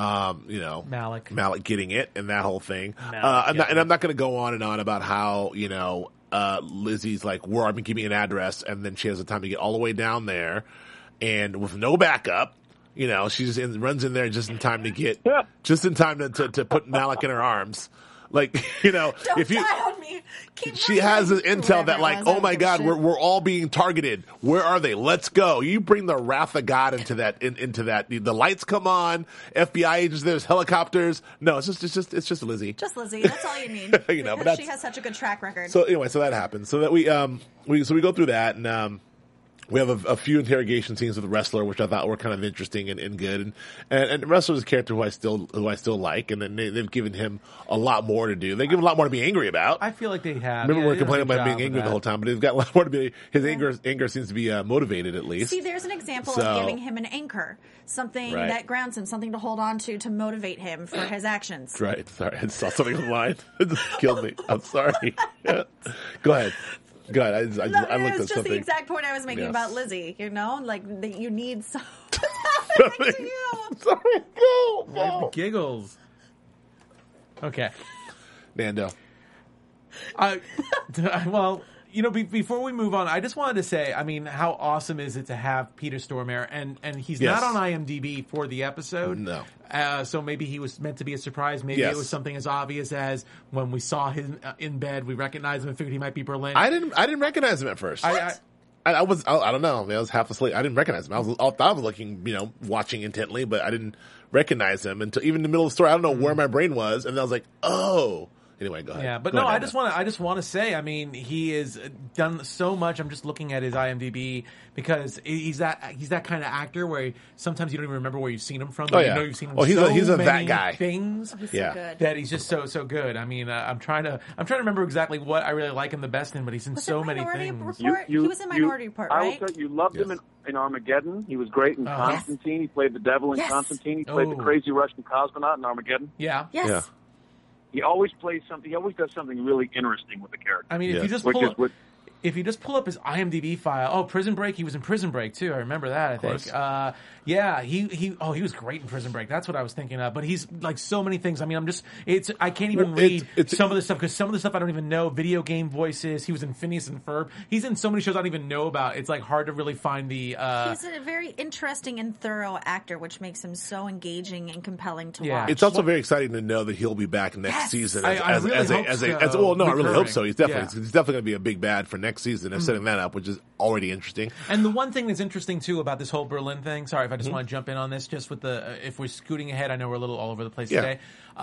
Malik getting it and that whole thing. And I'm not going to go on and on about how Lizzie's like, where I've been keeping an address, and then she has the time to get all the way down there, and with no backup. You know, she just runs in there just in time to to put Malik in her arms. Like, you know, Don't if you, die on me. she has an intel that like, oh my God, we're all being targeted. Where are they? Let's go. You bring the wrath of God into that. The lights come on. FBI agents. There's helicopters. No, it's just Lizzie. Just Lizzie. That's all you need. You know, but Because she has such a good track record. So anyway, so that happens. So that we go through that and. We have a few interrogation scenes with the wrestler, which I thought were kind of interesting and good. And the wrestler's a character who I still like, and then they've given him a lot more to do. They give him a lot more to be angry about. I feel like they have. Remember, Yeah, we're complaining they did a about good being job angry of the whole time, but they've got a lot more to be. His anger seems to be motivated at least. See, there's an example So- of giving him an anchor, something Right. that grounds him, something to hold on to motivate him for his actions. Right. Sorry, I saw something online. It just killed me. I'm sorry. Go ahead. No, I it looked was at just something. the exact point I was making Yes. about Lizzie. You know, like that you need some. What's happening to you? Sorry. Go. Giggles. Okay. Nando. Well, you know, before we move on, I just wanted to say, I mean, how awesome is it to have Peter Stormare, and he's Yes. not on IMDb for the episode. No. So maybe he was meant to be a surprise. Maybe Yes. it was something as obvious as when we saw him in bed, we recognized him and figured he might be Berlin. I didn't recognize him at first. I don't know. I was half asleep. I didn't recognize him. I thought I was looking, you know, watching intently, but I didn't recognize him until even in the middle of the story. I don't know where my brain was, and then I was like, oh. Anyway, go ahead. Yeah, but Go no, ahead, I just want to say, I mean, he has done so much. I'm just looking at his IMDb because he's that kind of actor where sometimes you don't even remember where you've seen him from. But Oh, yeah. You know you've seen him. Oh, he's so a that many guy. Things. He's Yeah. so good. That he's just so good. I mean, I'm trying to remember exactly what I really like him the best in, but he's in Was so it many Minority things. Report? He was in Minority Report, I will right? tell you, you loved him in Armageddon. He was great in Uh-huh. Constantine. He played the devil in Yes. Constantine. He played the Oh. crazy Russian cosmonaut in Armageddon. Yeah. Yes. Yeah. He always plays something. He always does something really interesting with the character. I mean, Yes. if you just Which pull is up, what- if you just pull up his IMDb file, Prison Break. He was in Prison Break too. I remember that. I course. think. Yeah, he was great in Prison Break. That's what I was thinking of. But he's like so many things. I mean, I can't even Well, read it's- some of the stuff because some of the stuff I don't even know. Video game voices. He was in Phineas and Ferb. He's in so many shows I don't even know about. It's like hard to really find the. He's a very interesting and thorough actor, which makes him so engaging and compelling to Yeah. watch. It's also very exciting to know that he'll be back next Yes. season I really hope so. well, no, I really hope Recurring. so. He's definitely Yeah. going to be a big bad for next season. They're setting that up, which is already interesting. And the one thing that's interesting too about this whole Berlin thing. Sorry if I just Mm-hmm. want to jump in on this. Just with the if we're scooting ahead, I know we're a little all over the place Yeah. today.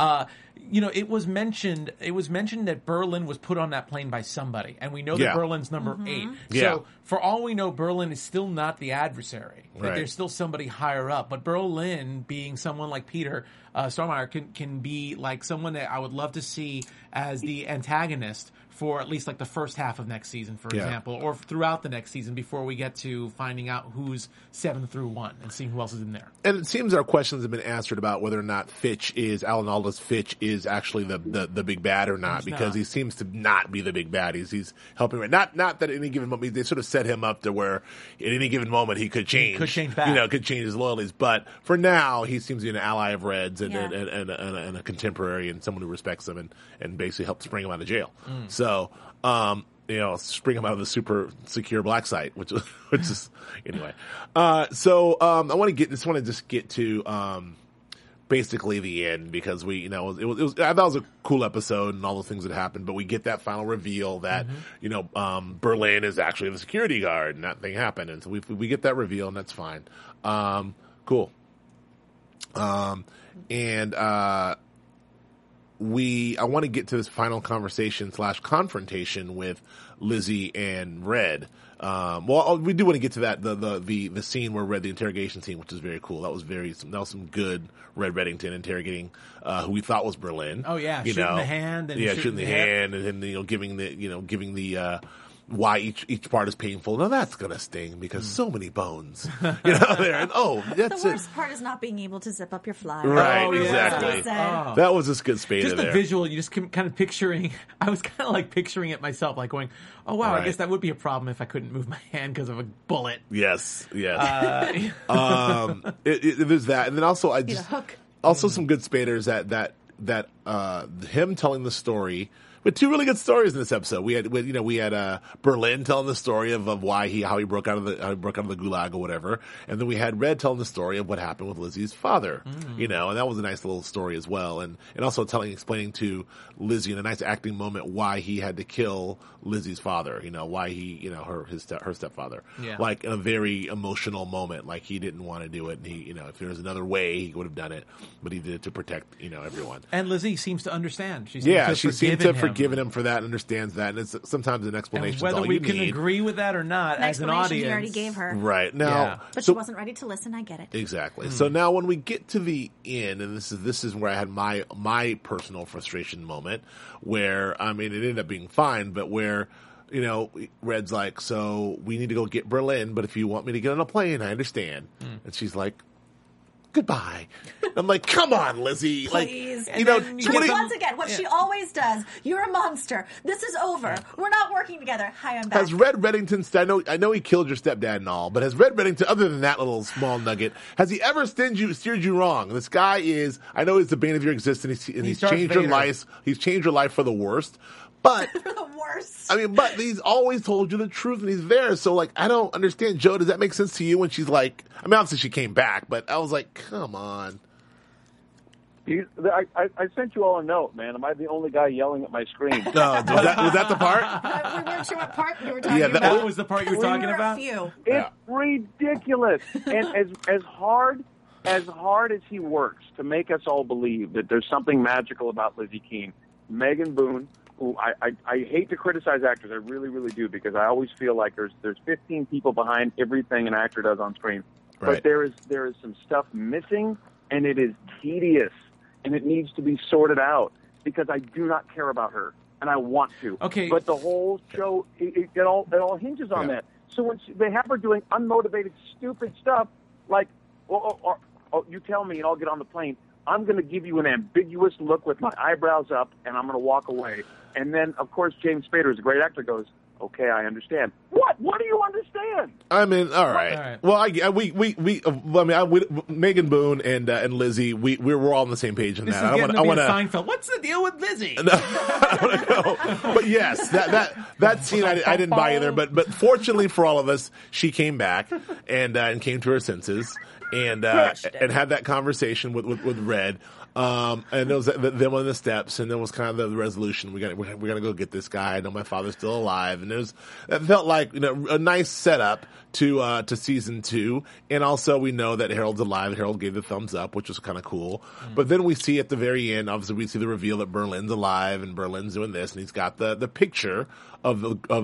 You know, it was mentioned that Berlin was put on that plane by somebody, and we know Yeah. that Berlin's number 8. Yeah. So for all we know, Berlin is still not the adversary. Like, Right. there's still somebody higher up. But Berlin, being someone like Peter Stormare, can be like someone that I would love to see as the antagonist for at least like the first half of next season, for Yeah. example, or throughout the next season before we get to finding out who's 7 through 1 and seeing who else is in there. And it seems our questions have been answered about whether or not Alan Alda's Fitch is actually the big bad or not, He's because not. he seems to not be the big bad. He's helping. Not that at any given moment they sort of set him up to where at any given moment he could change. Could change back. You know, could change his loyalties. But for now, he seems to be an ally of Red's and Yeah. and a contemporary and someone who respects him and basically helped spring him out of jail. Mm. So. You know, spring him out of the super secure black site, which is anyway. So I want to just get to basically the end, because we, you know, it was I thought it was a cool episode and all the things that happened, but we get that final reveal that you know Berlin is actually the security guard and that thing happened, and so we get that reveal and that's fine. Cool. I want to get to this final conversation / confrontation with Lizzie and Red. We do want to get to that the scene where Red, the interrogation scene, which is very cool. That was some good Red Reddington interrogating who we thought was Berlin. Oh yeah, you shooting know, the hand and shooting the hand, and you know giving the why each part is painful. Now that's gonna sting because so many bones, you know. There and that's The it. worst part is not being able to zip up your fly. Right, Oh, yeah. exactly. They said. Oh. That was just good Spada Just the there. visual, you just kind of picturing. I was kind of like picturing it myself, like going, "Oh wow, Right. I guess that would be a problem if I couldn't move my hand because of a bullet." Yes. There's that, and then also Need a hook. also some good Spaders that him telling the story with two really good stories in this episode. We had Berlin telling the story of how he broke out of the gulag or whatever, and then we had Red telling the story of what happened with Lizzie's father. And that was a nice little story as well, and also explaining to Lizzie in a nice acting moment why he had to kill Lizzie's father. Why he her stepfather. Yeah. Like in a very emotional moment, like he didn't want to do it, and he if there was another way he would have done it, but he did it to protect everyone. And Lizzie seems to understand. She seems to have forgiven him for that and understands that, and it's sometimes an explanation. And whether we can agree with that or not, as an audience, you already gave her right now, but she wasn't ready to listen. I get it exactly. So now when we get to the end, and this is where I had my personal frustration moment, where it ended up being fine, but where Red's like, so we need to go get Berlin, but if you want me to get on a plane, I understand. And she's like, goodbye. I'm like, come on, Lizzie. Please. Like, once again, what she always does. You're a monster. This is over. We're not working together. Hi, I'm back. Has Red Reddington, I know he killed your stepdad and all, but has Red Reddington, other than that little small nugget, has he ever steered you wrong? This guy I know he's the bane of your existence, and he's changed your life. He's changed your life for the worst. But for the worst. But he's always told you the truth, and he's there. So, I don't understand, Joe. Does that make sense to you? When she's like, obviously she came back, but I was like, come on. I sent you all a note, man. Am I the only guy yelling at my screen? No, was that the part? We weren't sure what part you were talking about. That was the part you were talking about. It's ridiculous, and as hard as he works to make us all believe that there's something magical about Lizzie Keene, Megan Boone, who I hate to criticize actors, I really, really do, because I always feel like there's 15 people behind everything an actor does on screen. Right. But there is some stuff missing, and it is tedious, and it needs to be sorted out, because I do not care about her, and I want to. Okay. But the whole show, it all hinges on that. So when they have her doing unmotivated, stupid stuff, like, or you tell me and I'll get on the plane, I'm going to give you an ambiguous look with my eyebrows up, and I'm going to walk away. And then, of course, James Spader, is a great actor, goes, okay, I understand. What? What do you understand? All right. Well, Megan Boone and Lizzie, we're all on the same page in that. I want to Seinfeld. What's the deal with Lizzie? I want to know. But yes, that scene I didn't buy either. But fortunately for all of us, she came back and came to her senses and had that conversation with Red. And it was them on the steps, and then was kind of the resolution. We're gonna go get this guy. I know my father's still alive, and that felt like a nice setup to season 2. And also we know that Harold's alive. Harold gave the thumbs up, which was kind of cool. But then we see at the very end, obviously we see the reveal that Berlin's alive and Berlin's doing this, and he's got the picture of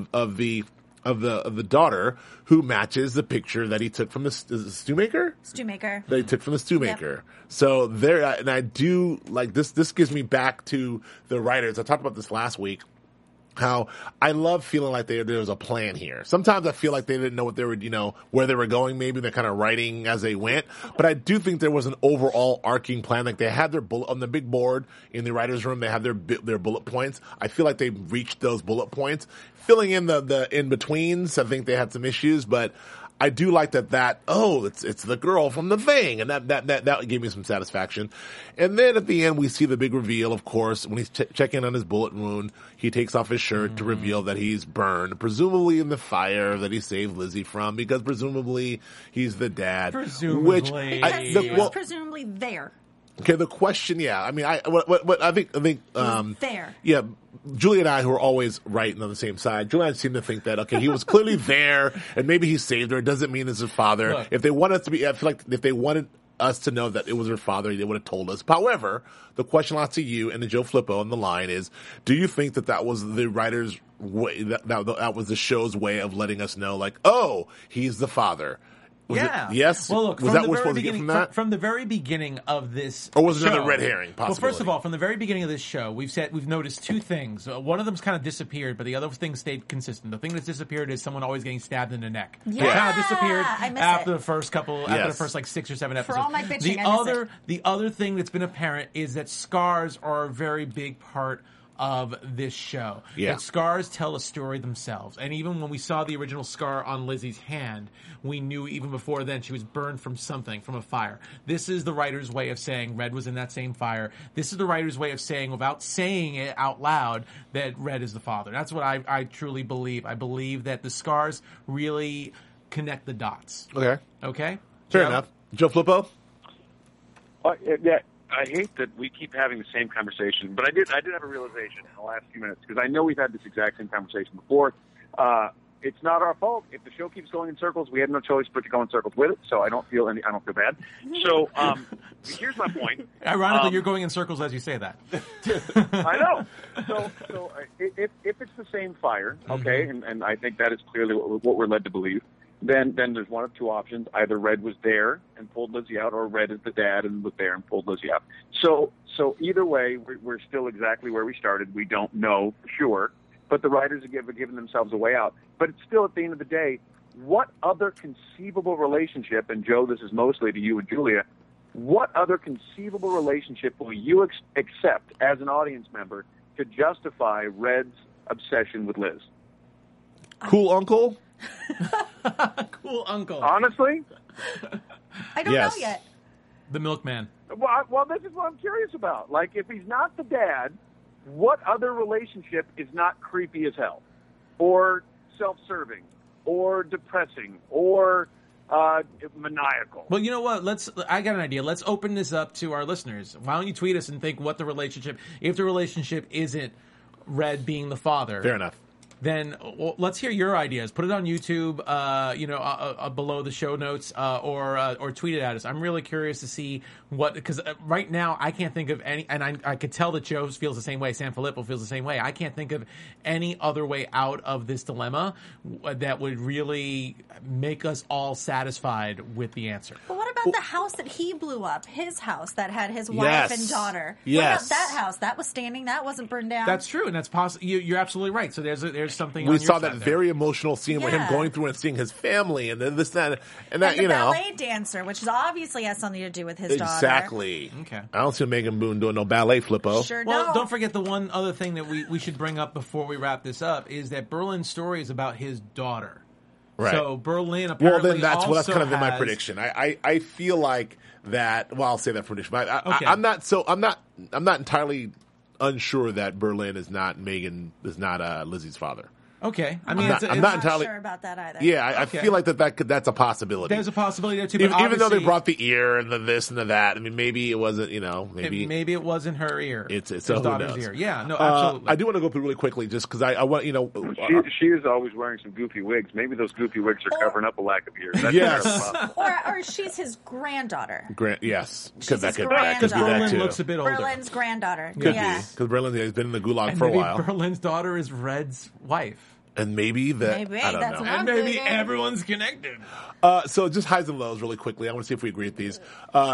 the daughter who matches the picture that he took from the Stewmaker? Stewmaker. That he took from the Stewmaker. Yep. So and I do like this. This gives me back to the writers. I talked about this last week. How I love feeling like there was a plan here. Sometimes I feel like they didn't know what they were, where they were going. Maybe they're kind of writing as they went. But I do think there was an overall arcing plan. Like they had their on the big board in the writer's room. They had their bullet points. I feel like they reached those bullet points. Filling in the in-betweens, I think they had some issues, but I do like that, it's the girl from the thing, and that gave me some satisfaction. And then at the end, we see the big reveal, of course, when he's checking on his bullet wound, he takes off his shirt to reveal that he's burned, presumably in the fire that he saved Lizzie from, because presumably he's the dad. Presumably. He was presumably there. Okay, the question, I think, there. Yeah, Julie and I, who are always right and on the same side, Julie and I seem to think that, okay, he was clearly there, and maybe he saved her. It doesn't mean it's his father. Look. If they wanted us to be, I feel like if they wanted us to know that it was her father, they would have told us. However, the question lots to you and to Joe Flippo on the line is, do you think that was the writer's way, that was the show's way of letting us know, like, oh, he's the father? Yes. Well, look, was that what we're supposed to get from that? From the very beginning of this or was it show, another red herring, possibility? Well, first of all, from the very beginning of this show, we've noticed two things. One of them's kind of disappeared, but the other thing stayed consistent. The thing that's disappeared is someone always getting stabbed in the neck. Yeah. It kind of disappeared after it. the first after the first like 6 or 7 episodes. For all my bitching, the other thing that's been apparent is that scars are a very big part of this show. Yeah. That scars tell a story themselves. And even when we saw the original scar on Lizzie's hand, we knew even before then she was burned from something, from a fire. This is the writer's way of saying Red was in that same fire. This is the writer's way of saying, without saying it out loud, that Red is the father. That's what I truly believe. I believe that the scars really connect the dots. Okay. Okay? Fair Joe? enough. Joe Flippo? Yeah, I hate that we keep having the same conversation, but I did have a realization in the last few minutes, because I know we've had this exact same conversation before. It's not our fault if the show keeps going in circles. We have no choice but to go in circles with it, so I don't feel bad. So here's my point. Ironically, you're going in circles as you say that. I know. So if it's the same fire, okay, and I think that is clearly what we're led to believe, then there's one of two options. Either Red was there and pulled Lizzie out, or Red is the dad and was there and pulled Lizzie out. So either way, we're still exactly where we started. We don't know for sure, but the writers have given themselves a way out. But it's still, at the end of the day, what other conceivable relationship, and Joe, this is mostly to you and Julia, what other conceivable relationship will you accept as an audience member to justify Red's obsession with Liz? Cool uncle? Cool uncle. Honestly? I don't know yet. The milkman. Well, this is what I'm curious about. Like, if he's not the dad, what other relationship is not creepy as hell? Or self-serving? Or depressing? Or maniacal? Well, you know what? I got an idea. Let's open this up to our listeners. Why don't you tweet us and think what the relationship, if the relationship isn't Red being the father. Fair enough. Then let's hear your ideas. Put it on YouTube, below the show notes, or tweet it at us. I'm really curious to see because right now I can't think of any, and I could tell that Joe feels the same way. San Filippo feels the same way. I can't think of any other way out of this dilemma that would really make us all satisfied with the answer. But what about the house that he blew up? His house that had his wife and daughter. Yes. What about that house? That was standing. That wasn't burned down. That's true, and that's possible. You're absolutely right. So there's something. We on your saw side that there. very emotional scene where him going through and seeing his family and then this, that, and that, and the ballet dancer, which obviously has something to do with his daughter. Exactly. Okay. I don't see Megan Boone doing no ballet, Flippo. Sure Well, don't. don't forget the one other thing that we should bring up before we wrap this up is that Berlin's story is about his daughter. Right. So Berlin apparently well, then that's also kind of in my has- prediction. I feel like that. Well, I'll say that prediction. But Okay. I'm not entirely unsure that Berlin is not Lizzie's father. Okay. I mean, I'm I'm not not entirely sure about that either. Yeah, I Okay. feel like that's a possibility. there's a possibility there too. But Even though they obviously, brought the ear and the this and the that. I mean, maybe it wasn't. Maybe it wasn't her ear. it's his so who daughter's knows? ear. Yeah. No. Absolutely. I do want to go through really quickly just because I want She is always wearing some goofy wigs. Maybe those goofy wigs are covering up a lack of ears. That's Yes. very possible. Or she's his granddaughter. Yes, She's could that his could be that Berlin too. looks a bit older. Berlin's granddaughter. Could yeah. be because Berlin has been in the gulag and for a maybe while, Berlin's daughter is Red's wife. and maybe that Maybe, I don't that's know. what And maybe thinking. everyone's connected. So just highs and lows really quickly. I want to see if we agree with these.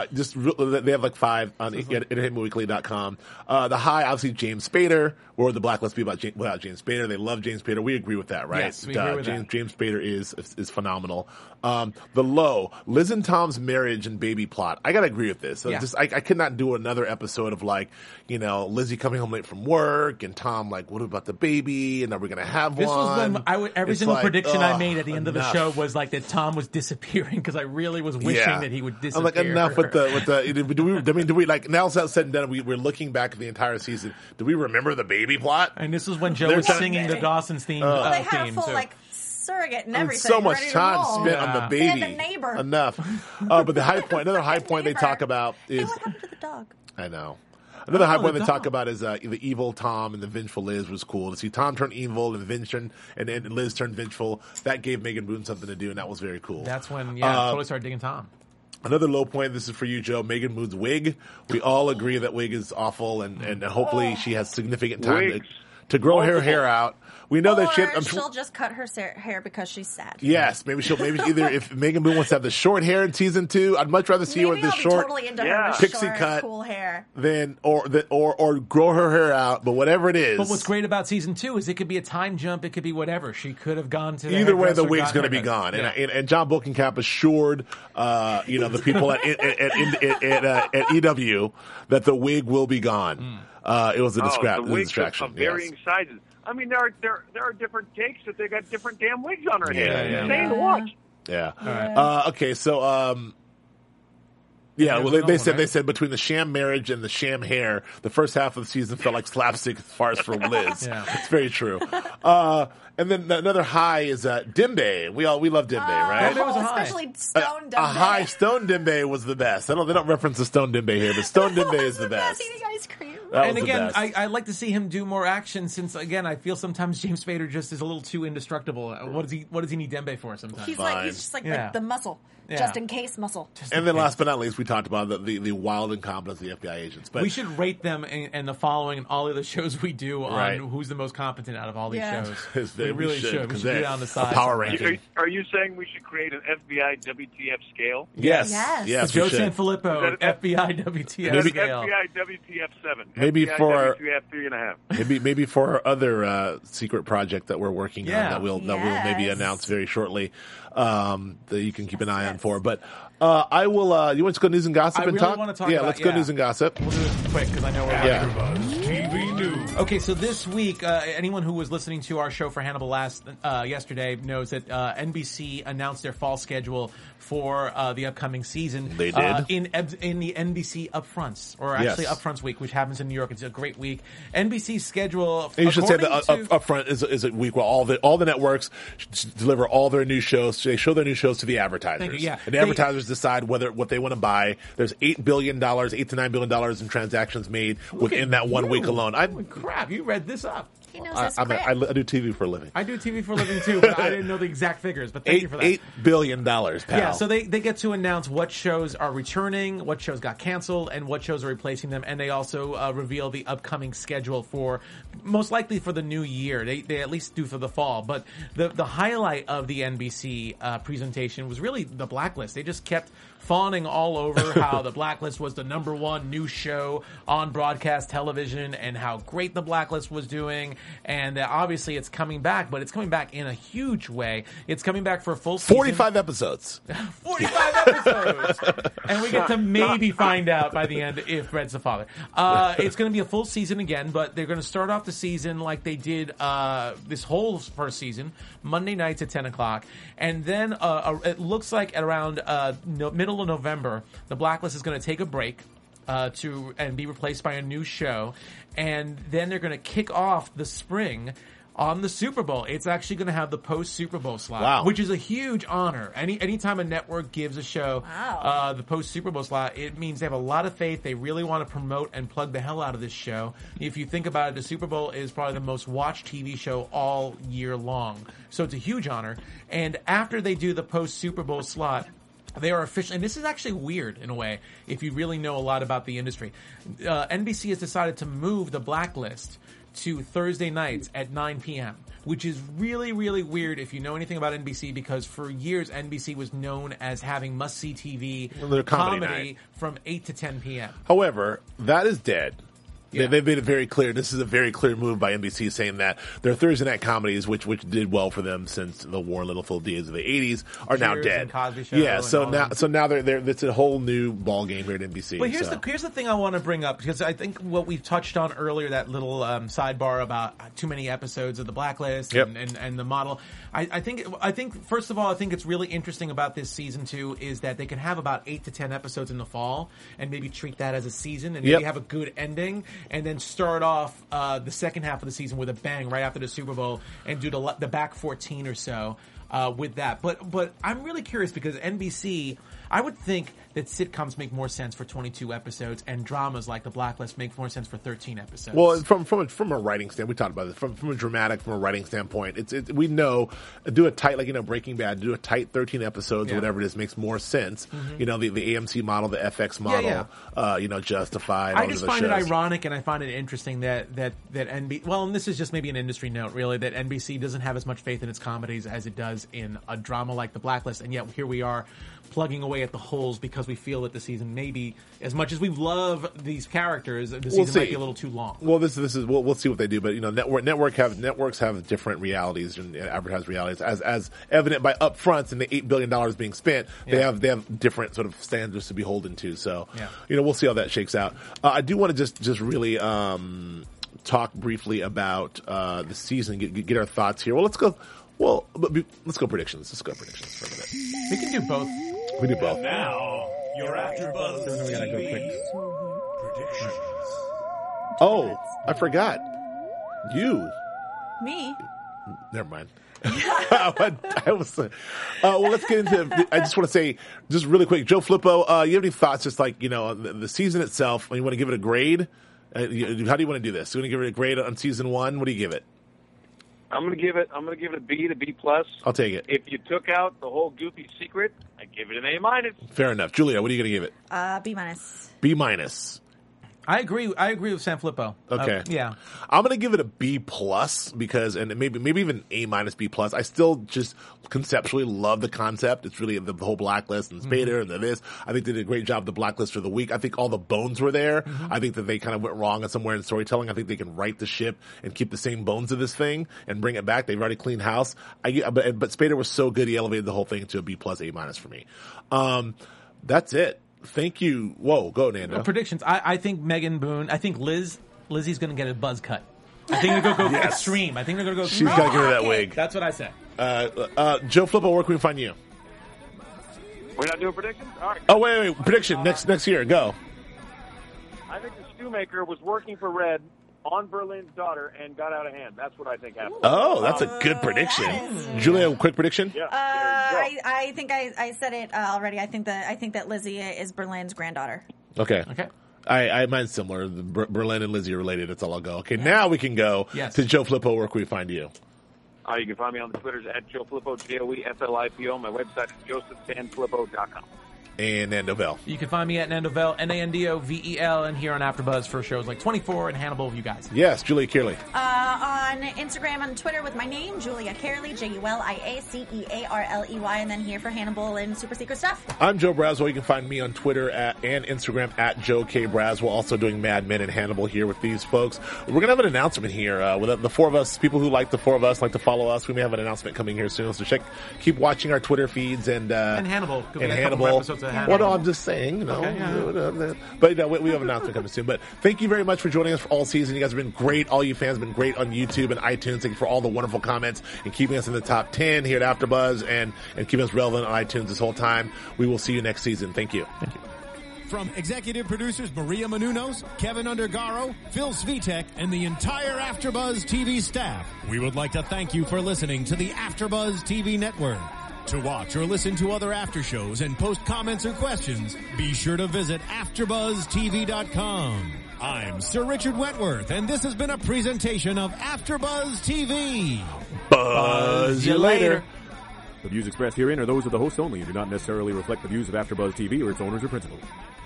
They have like 5 on entertainmentweekly.com. The high, obviously, James Spader, or the Black Let's Be without James Spader. They love James Spader. We agree with that, right? Yes, we agree with that. James Spader is phenomenal. The low, Liz and Tom's marriage and baby plot. I gotta agree with this. So Yeah. I could not do another episode of like, Lizzie coming home late from work and Tom like, what about the baby? And are we gonna have This one? was when every It's single like, prediction I made at the end of the enough. show was like that Tom was disappearing because I really was wishing that he would disappear. I'm like, enough with the. Do we like now? It's all said and done. We're looking back at the entire season. Do we remember the baby plot? And this was when Joe They're was trying- singing the Dawson's theme. Well, they had a theme full too. surrogate and And everything. so much ready to time roll. spent on the baby. They had the neighbor. Enough. But the high point, another high point they Neighbor. talk about Hey, is. what happened to the dog? I know. Another high point the they dog. talk about is the evil Tom and the vengeful Liz was cool. To see Tom turn evil and and Liz turn vengeful, that gave Megan Boone something to do, and that was very cool. That's when, totally started digging Tom. Another low point, this is for you, Joe, Megan Boone's wig. We all agree that wig is awful, and hopefully she has significant time Wigs. to grow her hair out. We know that Or shit. she'll just cut her hair because she's sad. Yes, maybe either if Megan Boone wants to have the short hair in season 2, I'd much rather see her with Maybe the I'll be short totally into Yeah. her with pixie short, cut cool hair. than or grow her hair out. But whatever it is, But what's great about season 2 is it could be a time jump. It could be whatever. She could have gone to the either way, the hairdresser, wig's got going to be haircut. gone, Yeah. and John Bokenkamp assured the people at EW that the wig will be gone. It was a the wigs distraction. of varying sizes. I mean, there are different takes that they got different damn wigs on her head. It's insane to watch. Yeah. Right. Okay, so they said between the sham marriage and the sham hair, the first half of the season felt like slapstick farce for Liz. It's very true. And then another high is Dembe. We love Dembe, right? Dembe was a high. Especially Stone Dembe. A high Stone Dembe was the best. They don't reference the Stone Dembe here, but Stone Dembe is the best. Eating ice cream. And again, I like to see him do more action since, again, I feel sometimes James Spader just is a little too indestructible. What does he need Dembe for sometimes? He's just like the muscle. Yeah. Just in case muscle. And then last but not least, we talked about the wild incompetence of the FBI agents. But we should rate them and the following and all of the shows we do on who's the most competent out of all these shows. We really should. We should do down the side. Power ranking. Are you saying we should create an FBI WTF scale? Yes. Joe Sanfilippo FBI WTF scale. FBI WTF 7. Maybe FBI for WTF 3.5. Maybe for our other secret project that we're working on that we'll maybe announce very shortly. That you can keep an eye on for. But I will. You want to go news and gossip and talk? Want to talk let's go news and gossip. We'll do it quick because I know we're TV News. Okay, so this week, anyone who was listening to our show for Hannibal yesterday knows that NBC announced their fall schedule for the upcoming season. They did in the NBC Upfronts, or actually Upfronts week, which happens in New York. It's a great week. NBC's schedule. And you should say that Upfront is a week where all the networks deliver all their new shows. They show their new shows to the advertisers. And the advertisers decide what they want to buy. There's $8 to $9 billion in transactions made within that 1 week alone. Holy crap! You read this up. He knows his I do TV for a living. I do TV for a living too, but I didn't know the exact figures. But thank you for that. $8 billion, pal. Yeah, so they get to announce what shows are returning, what shows got canceled, and what shows are replacing them. And they also reveal the upcoming schedule for, most likely for the new year. They at least do for the fall. But the highlight of the NBC presentation was really the Blacklist. They just kept fawning all over how the Blacklist was the #1 new show on broadcast television and how great the Blacklist was doing. And obviously it's coming back, but it's coming back in a huge way. It's coming back for a full season. 45 episodes. 45 episodes! And we get to maybe find out by the end if Brett's the father. It's going to be a full season again, but they're going to start off the season like they did this whole first season, Monday nights at 10 o'clock. And then it looks like at around middle of November, the Blacklist is going to take a break and be replaced by a new show. And then they're going to kick off the spring on the Super Bowl. It's actually going to have the post-Super Bowl slot, which is a huge honor. Anytime a network gives a show the post-Super Bowl slot, it means they have a lot of faith. They really want to promote and plug the hell out of this show. If you think about it, the Super Bowl is probably the most watched TV show all year long. So it's a huge honor. And after they do the post-Super Bowl slot, they are officially, and this is actually weird in a way, if you really know a lot about the industry. NBC has decided to move the Blacklist to Thursday nights at 9 p.m., which is really, really weird if you know anything about NBC, because for years NBC was known as having must-see TV comedy from 8 to 10 p.m. However, that is dead. Yeah. They've made it very clear. This is a very clear move by NBC saying that their Thursday night comedies, which did well for them since the Warren Littlefield days of the 80s, are now dead. And Cosby Show. Yeah, so now they're it's a whole new ball game here at NBC. But here's the thing I want to bring up, because I think what we touched on earlier, that little sidebar about too many episodes of the Blacklist and the model. I think first of all, I think it's really interesting about this season 2 is that they can have about 8 to 10 episodes in the fall and maybe treat that as a season and maybe have a good ending. And then start off the second half of the season with a bang right after the Super Bowl and do the back 14 or so with that. But I'm really curious because NBC, I would think that sitcoms make more sense for 22 episodes and dramas like The Blacklist make more sense for 13 episodes. Well, from a writing standpoint, we talked about this. From a writing standpoint, we know do a tight, Breaking Bad, do a tight 13 episodes or whatever it is makes more sense. Mm-hmm. The AMC model, the FX model, Justified. I just find it ironic and I find it interesting that NBC, well, and this is just maybe an industry note really, that NBC doesn't have as much faith in its comedies as it does was in a drama like The Blacklist, and yet here we are plugging away at the holes because we feel that the season maybe, as much as we love these characters, the season might be a little too long. Well, this is we'll see what they do, but networks have different realities and advertised realities, as evident by Upfronts and the $8 billion being spent. They have different sort of standards to be beholden to. So we'll see how that shakes out. I do want to just really talk briefly about the season, get our thoughts here. Well, let's go. Well, let's go predictions. Let's go predictions for a minute. We can do both. We do both. Now, your AfterBuzz We gotta go TV predictions. Oh, I forgot. You. Me? Never mind. I was. Well, let's get into. I just want to say, just really quick, Joe Flippo. You have any thoughts? Just like the season itself. You want to give it a grade? How do you want to do this? You want to give it a grade on season 1? What do you give it? I'm gonna give it a B to B plus. I'll take it. If you took out the whole goofy secret, I'd give it an A minus. Fair enough. Julia, what are you gonna give it? B minus. B minus. I agree with Sanfilippo. Okay. Yeah. I'm going to give it a B plus because, and maybe even A minus B plus. I still just conceptually love the concept. It's really the whole Blacklist and Spader and this. I think they did a great job of the Blacklist for the week. I think all the bones were there. I think that they kind of went wrong somewhere in storytelling. I think they can right the ship and keep the same bones of this thing and bring it back. They've already cleaned house. But Spader was so good, he elevated the whole thing to a B plus, A minus for me. That's it. Thank you. Whoa, go Nando. Predictions. I think Megan Boone. I think Lizzie's going to get a buzz cut. I think they're going to go extreme. I think they're going to go. She's got to give her that wig. That's what I said. Joe Flippo, where can we find you? We're not doing predictions. All right. Oh wait, prediction next year. Go. I think the Shoemaker was working for Red on Berlin's daughter and got out of hand. That's what I think happened. Oh, that's a good prediction. Julia, quick prediction. Yeah. I think I said it already. I think that Lizzie is Berlin's granddaughter. Okay. Okay. Mine's similar. Berlin and Lizzie are related. That's all I'll go. Okay, now we can go to Joe Flippo. Where can we find you? You can find me on the Twitters at Joe Flippo, JoeFlippo. My website is josephsanflippo.com. And Nandovel. You can find me at Nandovel, Nandovel, and here on AfterBuzz for shows like 24 and Hannibal with you guys. Yes, Julia Kearley. On Instagram and Twitter with my name, Julia Kearley, JuliaCearley, and then here for Hannibal and Super Secret Stuff. I'm Joe Braswell. You can find me on Twitter and Instagram at Joe K. Braswell. Also doing Mad Men and Hannibal here with these folks. We're going to have an announcement here with the four of us, people who like the four of us, like to follow us. We may have an announcement coming here soon. So keep watching our Twitter feeds and Hannibal. And Hannibal. Well, no, I'm just saying, But we have an announcement coming soon. But thank you very much for joining us for all season. You guys have been great. All you fans have been great on YouTube and iTunes. Thank you for all the wonderful comments and keeping us in the top 10 here at AfterBuzz and keeping us relevant on iTunes this whole time. We will see you next season. Thank you. Thank you. From executive producers Maria Menounos, Kevin Undergaro, Phil Svitek, and the entire AfterBuzz TV staff, we would like to thank you for listening to the AfterBuzz TV network. To watch or listen to other after shows and post comments or questions, be sure to visit AfterBuzzTV.com. I'm Sir Richard Wentworth, and this has been a presentation of AfterBuzz TV. Buzz you later. The views expressed herein are those of the hosts only and do not necessarily reflect the views of AfterBuzz TV or its owners or principals.